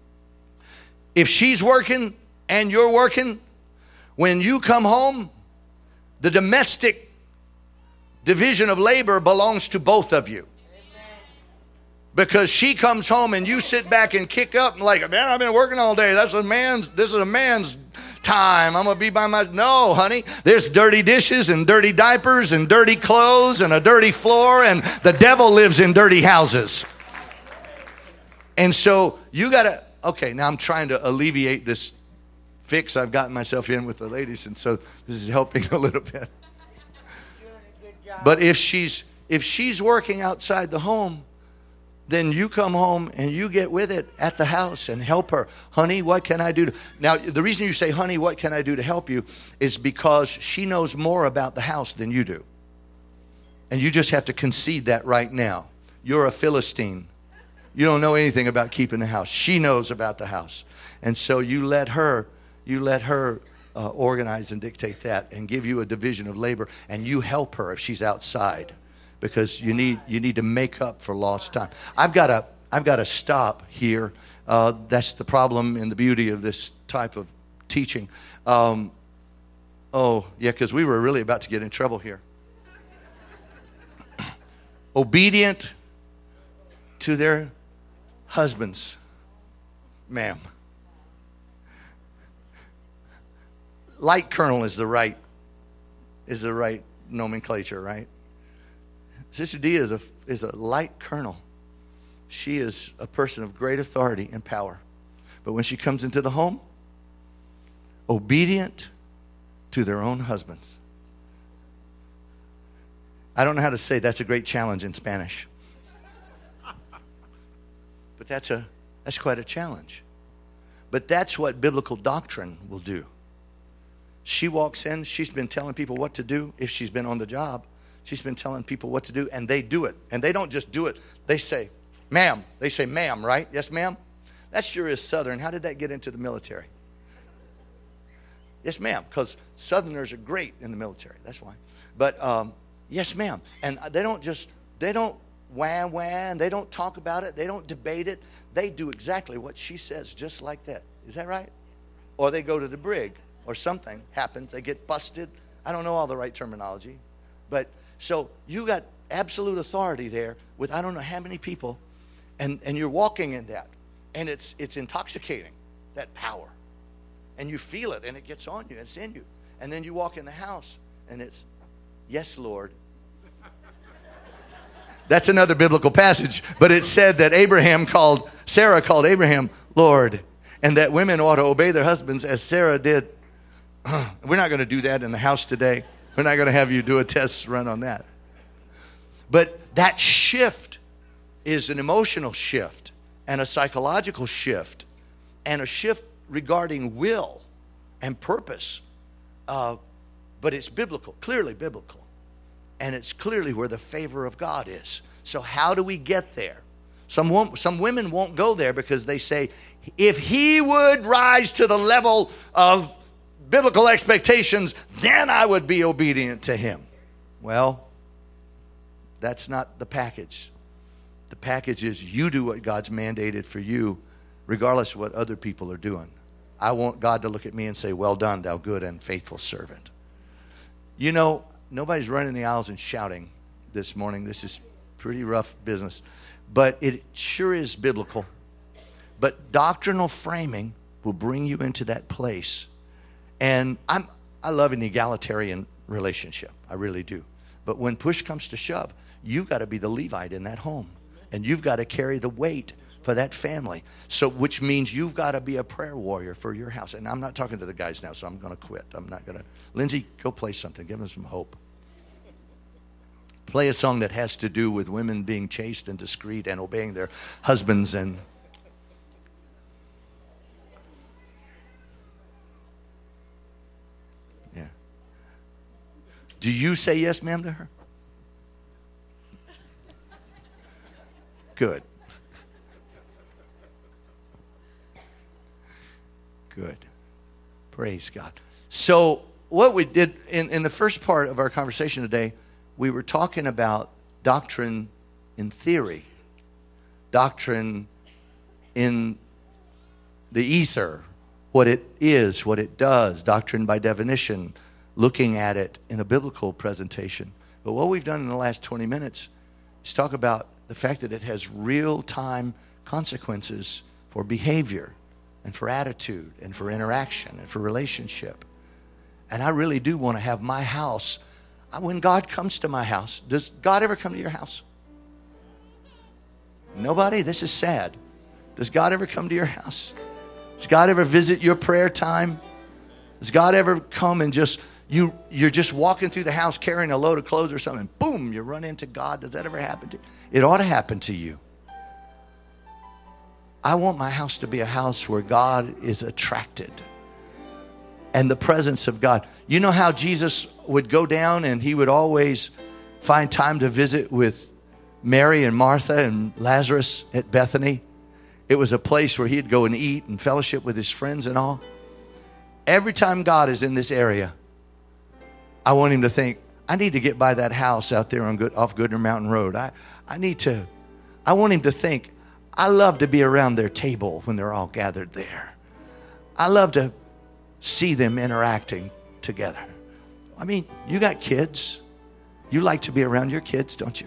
If she's working and you're working, when you come home, the domestic division of labor belongs to both of you. Because she comes home and you sit back and kick up and like, man, I've been working all day. That's a man's, this is a man's time. I'm going to be by my, no, honey. There's dirty dishes and dirty diapers and dirty clothes and a dirty floor, and the devil lives in dirty houses. And so you got to, okay, now I'm trying to alleviate this fix I've gotten myself in with the ladies, and so this is helping a little bit. But if she's if she's working outside the home, then you come home and you get with it at the house and help her. Honey, what can I do to... Now, the reason you say, honey, what can I do to help you, is because she knows more about the house than you do. And you just have to concede that right now. You're a Philistine. You don't know anything about keeping the house. She knows about the house. And so you let her, you let her uh, organize and dictate that and give you a division of labor, and you help her if she's outside, because you need you need to make up for lost time. I've got to I've got to stop here. Uh, that's the problem and the beauty of this type of teaching. Um, oh, yeah, because we were really about to get in trouble here. Obedient to their husbands, ma'am. Light colonel is the right is the right nomenclature, right? Sister Dia is a is a light colonel. She is a person of great authority and power. But when she comes into the home, obedient to their own husbands. I don't know how to say that's a great challenge in Spanish. But that's a that's quite a challenge. But that's what biblical doctrine will do. She walks in, she's been telling people what to do. If she's been on the job, she's been telling people what to do, and they do it. And they don't just do it. They say, ma'am. They say, ma'am, right? Yes, ma'am? That sure is Southern. How did that get into the military? Yes, ma'am, because Southerners are great in the military. That's why. But um, yes, ma'am. And they don't just, they don't wah, wah, and they don't talk about it. They don't debate it. They do exactly what she says, just like that. Is that right? Or they go to the brig, or something happens. They get busted. I don't know all the right terminology. But so you got absolute authority there with I don't know how many people, and, and you're walking in that. And it's it's intoxicating, that power. And you feel it, and it gets on you, it's in you. And then you walk in the house, and it's, yes, Lord. That's another biblical passage, but it said that Abraham called, Sarah called Abraham Lord, and that women ought to obey their husbands as Sarah did. We're not going to do that in the house today. We're not going to have you do a test run on that. But that shift is an emotional shift and a psychological shift and a shift regarding will and purpose. Uh, but it's biblical, clearly biblical. And it's clearly where the favor of God is. So how do we get there? Some won't, some women won't go there because they say, if he would rise to the level of biblical expectations, then I would be obedient to him. Well, that's not the package. The package is you do what God's mandated for you, regardless of what other people are doing. I want God to look at me and say, well done, thou good and faithful servant. You know, nobody's running the aisles and shouting this morning. This is pretty rough business. But it sure is biblical. But doctrinal framing will bring you into that place. And I'm, I love an egalitarian relationship. I really do. But when push comes to shove, you've got to be the Levite in that home. And you've got to carry the weight for that family. So, which means you've got to be a prayer warrior for your house. And I'm not talking to the guys now, so I'm going to quit. I'm not going to. Lindsay, go play something. Give them some hope. Play a song that has to do with women being chaste and discreet and obeying their husbands. And yeah. Do you say yes, ma'am, to her? Good. Good. Praise God. So what we did in, in the first part of our conversation today, we were talking about doctrine in theory, doctrine in the ether, what it is, what it does, doctrine by definition, looking at it in a biblical presentation. But what we've done in the last twenty minutes is talk about the fact that it has real-time consequences for behavior and for attitude and for interaction and for relationship. And I really do want to have my house. When God comes to my house, does God ever come to your house? Nobody? This is sad. Does God ever come to your house? Does God ever visit your prayer time? Does God ever come and just, you, you're just walking through the house carrying a load of clothes or something, and boom, you run into God? Does that ever happen to you? It ought to happen to you. I want my house to be a house where God is attracted and the presence of God. You know how Jesus would go down and he would always find time to visit with Mary and Martha and Lazarus at Bethany? It was a place where he'd go and eat and fellowship with his friends and all. Every time God is in this area, I want him to think, I need to get by that house out there on Good, off Goodner Mountain Road. I, I need to, I want him to think, I love to be around their table when they're all gathered there. I love to see them interacting together. I mean, you got kids. You like to be around your kids, don't you?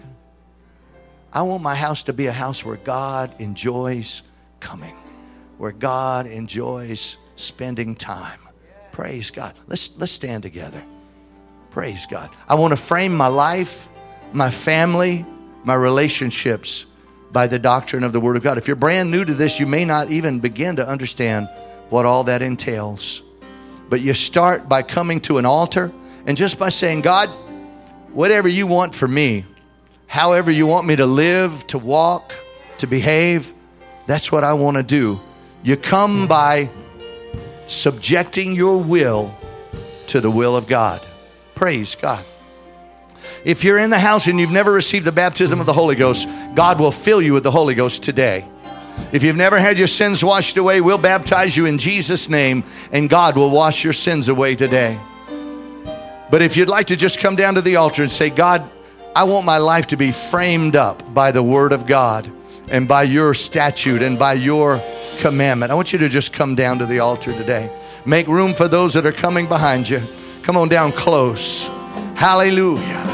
I want my house to be a house where God enjoys coming, where God enjoys spending time. Praise God. Let's, let's stand together. Praise God. I want to frame my life, my family, my relationships by the doctrine of the Word of God. If you're brand new to this, you may not even begin to understand what all that entails. But you start by coming to an altar and just by saying, God, whatever you want for me, however you want me to live, to walk, to behave, that's what I want to do. You come by subjecting your will to the will of God. Praise God. If you're in the house and you've never received the baptism of the Holy Ghost, God will fill you with the Holy Ghost today. If you've never had your sins washed away, we'll baptize you in Jesus' name, and God will wash your sins away today. But if you'd like to just come down to the altar and say, God, I want my life to be framed up by the Word of God and by your statute and by your commandment, I want you to just come down to the altar today. Make room for those that are coming behind you. Come on down close. Hallelujah.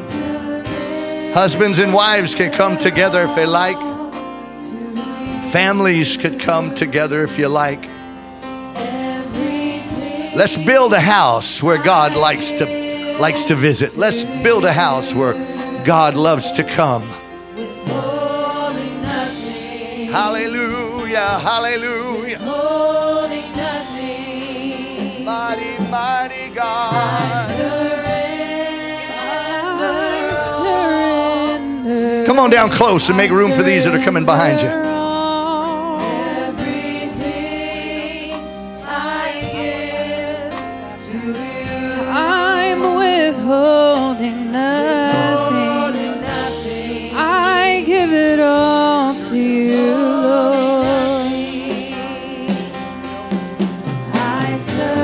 Husbands and wives can come together if they like. Families could come together if you like. Let's build a house where God likes to likes to visit. Let's build a house where God loves to come. Hallelujah, hallelujah. Mighty, mighty God. Come on down close and make room for these that are coming behind you. I'm withholding nothing. I give it all to you, Lord. I surrender.